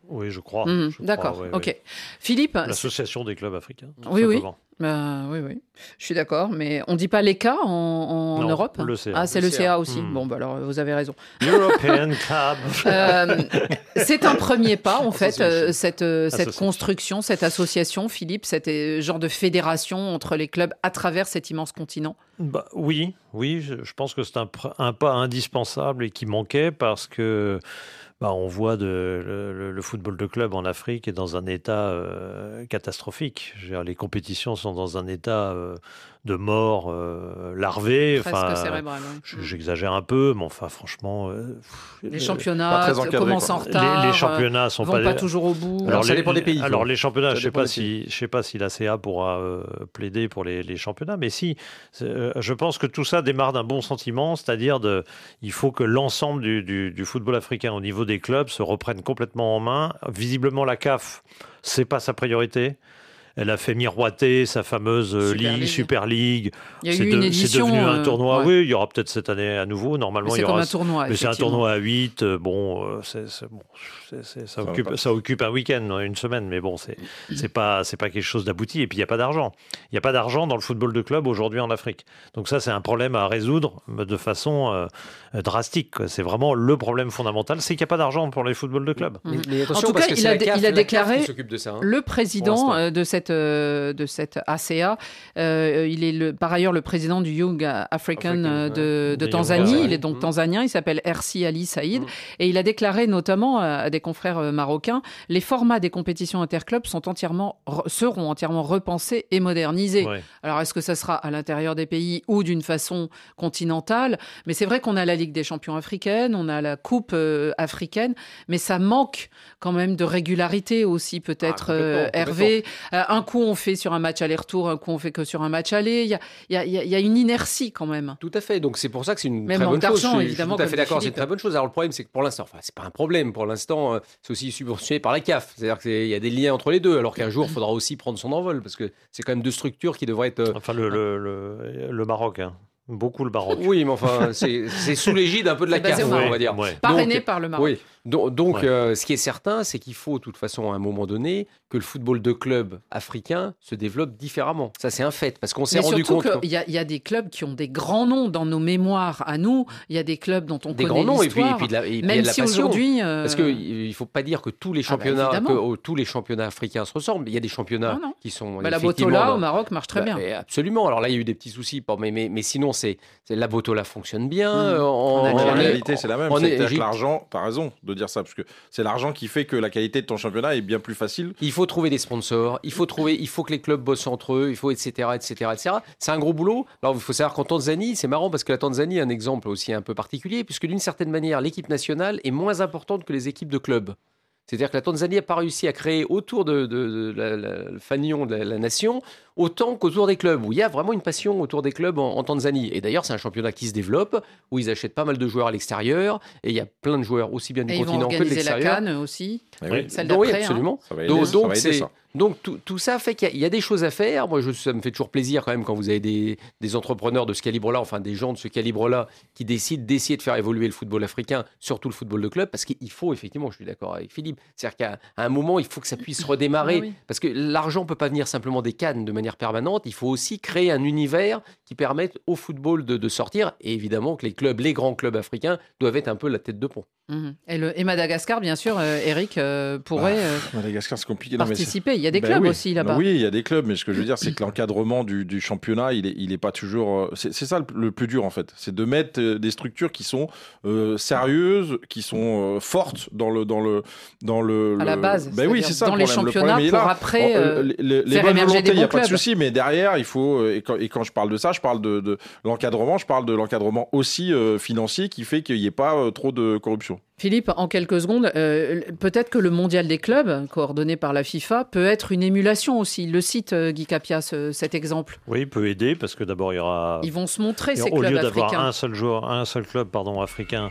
Speaker 7: Oui, je crois.
Speaker 2: Mmh,
Speaker 7: je
Speaker 2: d'accord,
Speaker 7: crois, ouais,
Speaker 2: ok.
Speaker 7: ouais.
Speaker 2: Philippe.
Speaker 7: L'association des clubs africains.
Speaker 2: Oui, oui.
Speaker 7: simplement.
Speaker 2: Bah, oui, oui. Je suis d'accord, mais on dit pas l'E K en, en
Speaker 7: Non,
Speaker 2: Europe
Speaker 7: le C A.
Speaker 2: Ah, c'est
Speaker 7: Le
Speaker 2: le C A
Speaker 7: C A
Speaker 2: aussi.
Speaker 7: Hmm.
Speaker 2: Bon, bah alors vous avez raison.
Speaker 7: European Club.
Speaker 2: Euh, c'est un premier pas, en fait, euh, cette, euh, cette
Speaker 7: Association.
Speaker 2: construction, cette association, Philippe, cet euh, genre de fédération entre les clubs à travers cet immense continent.
Speaker 7: Bah, oui, oui, je, je pense que c'est un, pr- un pas indispensable et qui manquait parce que bah, on voit de, le, le- le football de club en Afrique est dans un état euh, catastrophique. Je veux dire, les compétitions sont dans un état euh, de mort euh, larvé.
Speaker 2: Presque
Speaker 7: Enfin,
Speaker 2: cérébral, oui.
Speaker 7: je- J'exagère un peu, mais enfin, franchement. euh,
Speaker 2: Les
Speaker 7: le-
Speaker 2: championnats commencent en retard.
Speaker 7: Les, les championnats sont
Speaker 2: vont
Speaker 7: pas,
Speaker 2: pas toujours au bout.
Speaker 4: Alors, ça
Speaker 7: les-
Speaker 4: dépend des pays,
Speaker 7: Alors
Speaker 4: quoi.
Speaker 7: les championnats,
Speaker 4: Ça
Speaker 7: je sais
Speaker 4: dépend
Speaker 7: pas
Speaker 4: des
Speaker 7: si je sais pas si la C A pourra euh, plaider pour les, les championnats, mais si, c'est, euh, je pense que tout ça démarre d'un bon sentiment, c'est-à-dire de, il faut que l'ensemble du, du, du football africain au niveau des clubs se reprenne complètement en main. Visiblement, la C A F, c'est pas sa priorité. Elle a fait miroiter sa fameuse euh,
Speaker 2: Super
Speaker 7: ligue,
Speaker 2: League.
Speaker 7: Super League.
Speaker 2: Il y a
Speaker 7: c'est
Speaker 2: eu une
Speaker 7: c'est
Speaker 2: édition,
Speaker 7: devenu un
Speaker 2: euh,
Speaker 7: tournoi.
Speaker 2: ouais.
Speaker 7: Oui, il y aura peut-être cette année à nouveau. Normalement,
Speaker 2: Mais
Speaker 7: il
Speaker 2: c'est
Speaker 7: y aura.
Speaker 2: comme un tournoi,
Speaker 7: Mais c'est un
Speaker 2: effectivement.
Speaker 7: tournoi à huit. euh, Bon, euh, c'est, c'est- bon, c'est- c'est- ça,
Speaker 3: Ça va
Speaker 7: occupe,
Speaker 3: pas.
Speaker 7: ça occupe un week-end, une semaine. Mais bon, c'est c'est pas c'est pas quelque chose d'abouti. Et puis il y a pas d'argent. Il y a pas d'argent dans le football de club aujourd'hui en Afrique. Donc ça, c'est un problème à résoudre de façon euh, drastique, quoi. C'est vraiment le problème fondamental, c'est qu'il n'y a pas d'argent pour les footballs de club.
Speaker 4: Mais, mais
Speaker 2: En
Speaker 4: attention,
Speaker 2: tout
Speaker 4: parce
Speaker 2: cas,
Speaker 4: que
Speaker 2: il
Speaker 4: c'est
Speaker 2: a,
Speaker 4: la
Speaker 2: dé-
Speaker 4: C A F,
Speaker 2: il a
Speaker 4: la C A F
Speaker 2: déclaré,
Speaker 4: qui s'occupe de ça, hein,
Speaker 2: le
Speaker 4: pour
Speaker 2: président
Speaker 4: l'instant.
Speaker 2: euh, de cette, euh, de cette A C A, euh, il est le, par ailleurs le président du Young African euh, de, de
Speaker 7: Des Young
Speaker 2: Tanzanie,
Speaker 7: African,
Speaker 2: il est donc
Speaker 7: mm.
Speaker 2: tanzanien, il s'appelle Hersi Ali Saïd, et il a déclaré notamment euh, à des confrères euh, marocains, les formats des compétitions interclubs sont entièrement, re- seront entièrement repensés et modernisés.
Speaker 7: Ouais.
Speaker 2: Alors est-ce que ça sera à l'intérieur des pays ou d'une façon continentale? Mais c'est vrai qu'on a la Ligue des champions africaine, on a la Coupe euh, africaine, mais ça manque quand même de régularité aussi peut-être,
Speaker 4: Ah,
Speaker 2: euh,
Speaker 4: complètement,
Speaker 2: Hervé. Euh, un coup on fait sur un match aller-retour, un coup on fait que sur un match aller. Il y a, il y a- il y a- il y a une inertie quand même.
Speaker 4: Tout à fait. Donc c'est pour ça que c'est une
Speaker 2: Même
Speaker 4: très
Speaker 2: manque
Speaker 4: bonne chose.
Speaker 2: d'argent,
Speaker 4: Je suis- je suis
Speaker 2: évidemment,
Speaker 4: tout à
Speaker 2: comme
Speaker 4: fait
Speaker 2: dit
Speaker 4: d'accord. C'est une
Speaker 2: Philippe.
Speaker 4: très bonne chose. Alors le problème, c'est que pour l'instant, enfin, c'est pas un problème. Pour l'instant, euh, c'est aussi subventionné par la C A F. C'est-à-dire qu'il y a des liens entre les deux. Alors qu'un jour, il faudra aussi prendre son envol parce que c'est quand même deux structures qui devraient être. euh,
Speaker 7: Enfin, le, le, le, le Maroc, hein. Beaucoup le Maroc.
Speaker 4: Oui, mais enfin, c'est c'est sous l'égide un peu de la
Speaker 2: C'est
Speaker 4: C A
Speaker 2: basé
Speaker 4: F,
Speaker 2: au Maroc.
Speaker 4: on va dire.
Speaker 7: Ouais.
Speaker 2: Parrainé
Speaker 4: Donc,
Speaker 2: par le Maroc.
Speaker 4: Oui. Donc, donc,
Speaker 7: Ouais.
Speaker 4: euh, ce qui est certain, c'est qu'il faut, de toute façon, à un moment donné, que le football de club africain se développe différemment. Ça, c'est un fait, parce qu'on s'est
Speaker 2: Mais
Speaker 4: rendu
Speaker 2: surtout
Speaker 4: compte.
Speaker 2: qu'il y, a- il y a des clubs qui ont des grands noms dans nos mémoires à nous. Il y a des clubs dont on
Speaker 4: Des
Speaker 2: connaît
Speaker 4: grands noms et puis, et
Speaker 2: l'histoire.
Speaker 4: puis de la, et puis il y a
Speaker 2: Même
Speaker 4: de la
Speaker 2: si
Speaker 4: passion.
Speaker 2: aujourd'hui, euh,
Speaker 4: Parce qu'il ne faut pas dire que tous les
Speaker 2: Ah bah,
Speaker 4: championnats, que,
Speaker 2: évidemment.
Speaker 4: oh, tous les championnats africains se ressemblent. Il y a des championnats
Speaker 2: Non, non.
Speaker 4: qui sont.
Speaker 2: bah, la
Speaker 4: effectivement
Speaker 2: Botola
Speaker 4: dans-
Speaker 2: au Maroc marche très
Speaker 4: Bah,
Speaker 2: bien.
Speaker 4: et absolument. Alors là, il y a eu des petits soucis, bon, mais, mais, mais sinon, c'est c'est- la Botola fonctionne bien.
Speaker 2: Mmh.
Speaker 4: euh, En,
Speaker 2: En
Speaker 3: Mais
Speaker 2: Ouais,
Speaker 3: la
Speaker 2: en-
Speaker 3: réalité, c'est la même.
Speaker 4: en
Speaker 3: C'est-à-dire que
Speaker 4: Égypte.
Speaker 3: l'argent, t'as raison de dire ça, parce que c'est l'argent qui fait que la qualité de ton championnat est bien plus facile.
Speaker 4: Il faut trouver des sponsors, il faut trouver, il faut que les clubs bossent entre eux, il faut et cetera et cetera et cetera. C'est un gros boulot. Alors il faut savoir qu'en Tanzanie, c'est marrant parce que la Tanzanie est un exemple aussi un peu particulier puisque d'une certaine manière, l'équipe nationale est moins importante que les équipes de clubs. C'est-à-dire que la Tanzanie n'a pas réussi à créer autour de, de- de la- la- le fanion de la, la nation autant qu'autour des clubs, où il y a vraiment une passion autour des clubs en, en Tanzanie. Et d'ailleurs, c'est un championnat qui se développe, où ils achètent pas mal de joueurs à l'extérieur, et il y a plein de joueurs aussi bien du
Speaker 2: Et ils vont
Speaker 4: continent que de
Speaker 2: organiser la
Speaker 4: l'extérieur.
Speaker 2: Cannes aussi.
Speaker 3: Eh oui.
Speaker 2: Celle
Speaker 4: Donc, oui,
Speaker 2: d'après, hein.
Speaker 4: absolument.
Speaker 3: Ça va aider,
Speaker 4: Donc,
Speaker 3: ça
Speaker 4: donc,
Speaker 3: va aider,
Speaker 4: c'est-
Speaker 3: ça.
Speaker 4: donc tout, tout ça fait qu'il y, a- il y a des choses à faire. Moi, je, ça me fait toujours plaisir quand même quand vous avez des, des entrepreneurs de ce calibre-là, enfin des gens de ce calibre-là, qui décident d'essayer de faire évoluer le football africain, surtout le football de club, parce qu'il faut effectivement, je suis d'accord avec Philippe, c'est-à-dire qu'à à un moment, il faut que ça puisse redémarrer,
Speaker 2: Ah oui.
Speaker 4: parce que l'argent peut pas venir simplement des cannes de manière permanente. Il faut aussi créer un univers qui permette au football de, de sortir, et évidemment que les clubs, les grands clubs africains, doivent être un peu la tête de pont.
Speaker 2: Mhm. Et, le, et Madagascar, bien sûr, euh, Eric euh, pourrait euh,
Speaker 3: Madagascar, c'est compliqué. Non, mais c'est-
Speaker 2: participer. Il y a des
Speaker 3: Ben
Speaker 2: clubs
Speaker 3: oui.
Speaker 2: aussi là-bas.
Speaker 3: Non, oui, il y a des clubs, mais ce que je veux dire, c'est que l'encadrement du, du championnat, il est, il est pas toujours. euh, C'est c'est ça le, le plus dur en fait, c'est de mettre euh, des structures qui sont euh, sérieuses, qui sont euh, fortes dans le dans le dans le.
Speaker 2: À la
Speaker 3: le-
Speaker 2: base,
Speaker 3: Ben oui,
Speaker 2: c'est-à-dire
Speaker 3: c'est ça.
Speaker 2: dans
Speaker 3: le
Speaker 2: les
Speaker 3: problème. Le
Speaker 2: championnats
Speaker 3: problème, il est
Speaker 2: pour
Speaker 3: là.
Speaker 2: après,
Speaker 3: Bon,
Speaker 2: euh,
Speaker 3: les, les- les
Speaker 2: faire
Speaker 3: bonnes
Speaker 2: émerger
Speaker 3: volontés,
Speaker 2: des
Speaker 3: il y a
Speaker 2: bons
Speaker 3: pas de
Speaker 2: clubs.
Speaker 3: souci, mais derrière, il faut. euh, Et quand, et quand je parle de ça, je parle de, de l'encadrement, je parle de l'encadrement aussi euh, financier qui fait qu'il n'y ait pas euh, trop de corruption.
Speaker 2: Philippe, en quelques secondes, euh, peut-être que le mondial des clubs, coordonné par la FIFA, peut être une émulation aussi. Le cite euh, Guy Capia, ce- cet exemple.
Speaker 7: Oui, il peut aider parce que d'abord il y aura.
Speaker 2: Ils vont se montrer,
Speaker 7: Et
Speaker 2: ces
Speaker 7: au
Speaker 2: clubs
Speaker 7: lieu d'avoir
Speaker 2: africains.
Speaker 7: un seul joueur, un seul club pardon africain,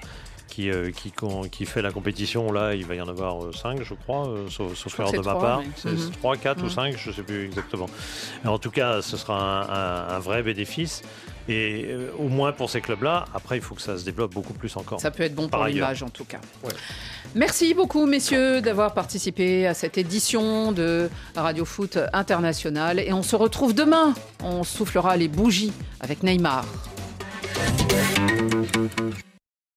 Speaker 7: qui, euh, qui, qui fait la compétition. Là, il va y en avoir euh, cinq, je crois, euh, sauf, sauf erreur de ma
Speaker 2: trois,
Speaker 7: part.
Speaker 2: Oui.
Speaker 7: C'est
Speaker 2: Mm-hmm.
Speaker 7: trois, quatre
Speaker 2: mm-hmm. ou
Speaker 7: cinq, je ne sais plus exactement. En tout cas, ce sera un, un, un vrai bénéfice. Et euh, au moins pour ces clubs-là, après, il faut que ça se développe beaucoup plus encore.
Speaker 2: Ça peut être bon
Speaker 7: Par
Speaker 2: pour
Speaker 7: ailleurs.
Speaker 2: l'image, en tout cas.
Speaker 7: Ouais.
Speaker 2: Merci beaucoup, messieurs, d'avoir participé à cette édition de Radio Foot International. Et on se retrouve demain. On soufflera les bougies avec Neymar.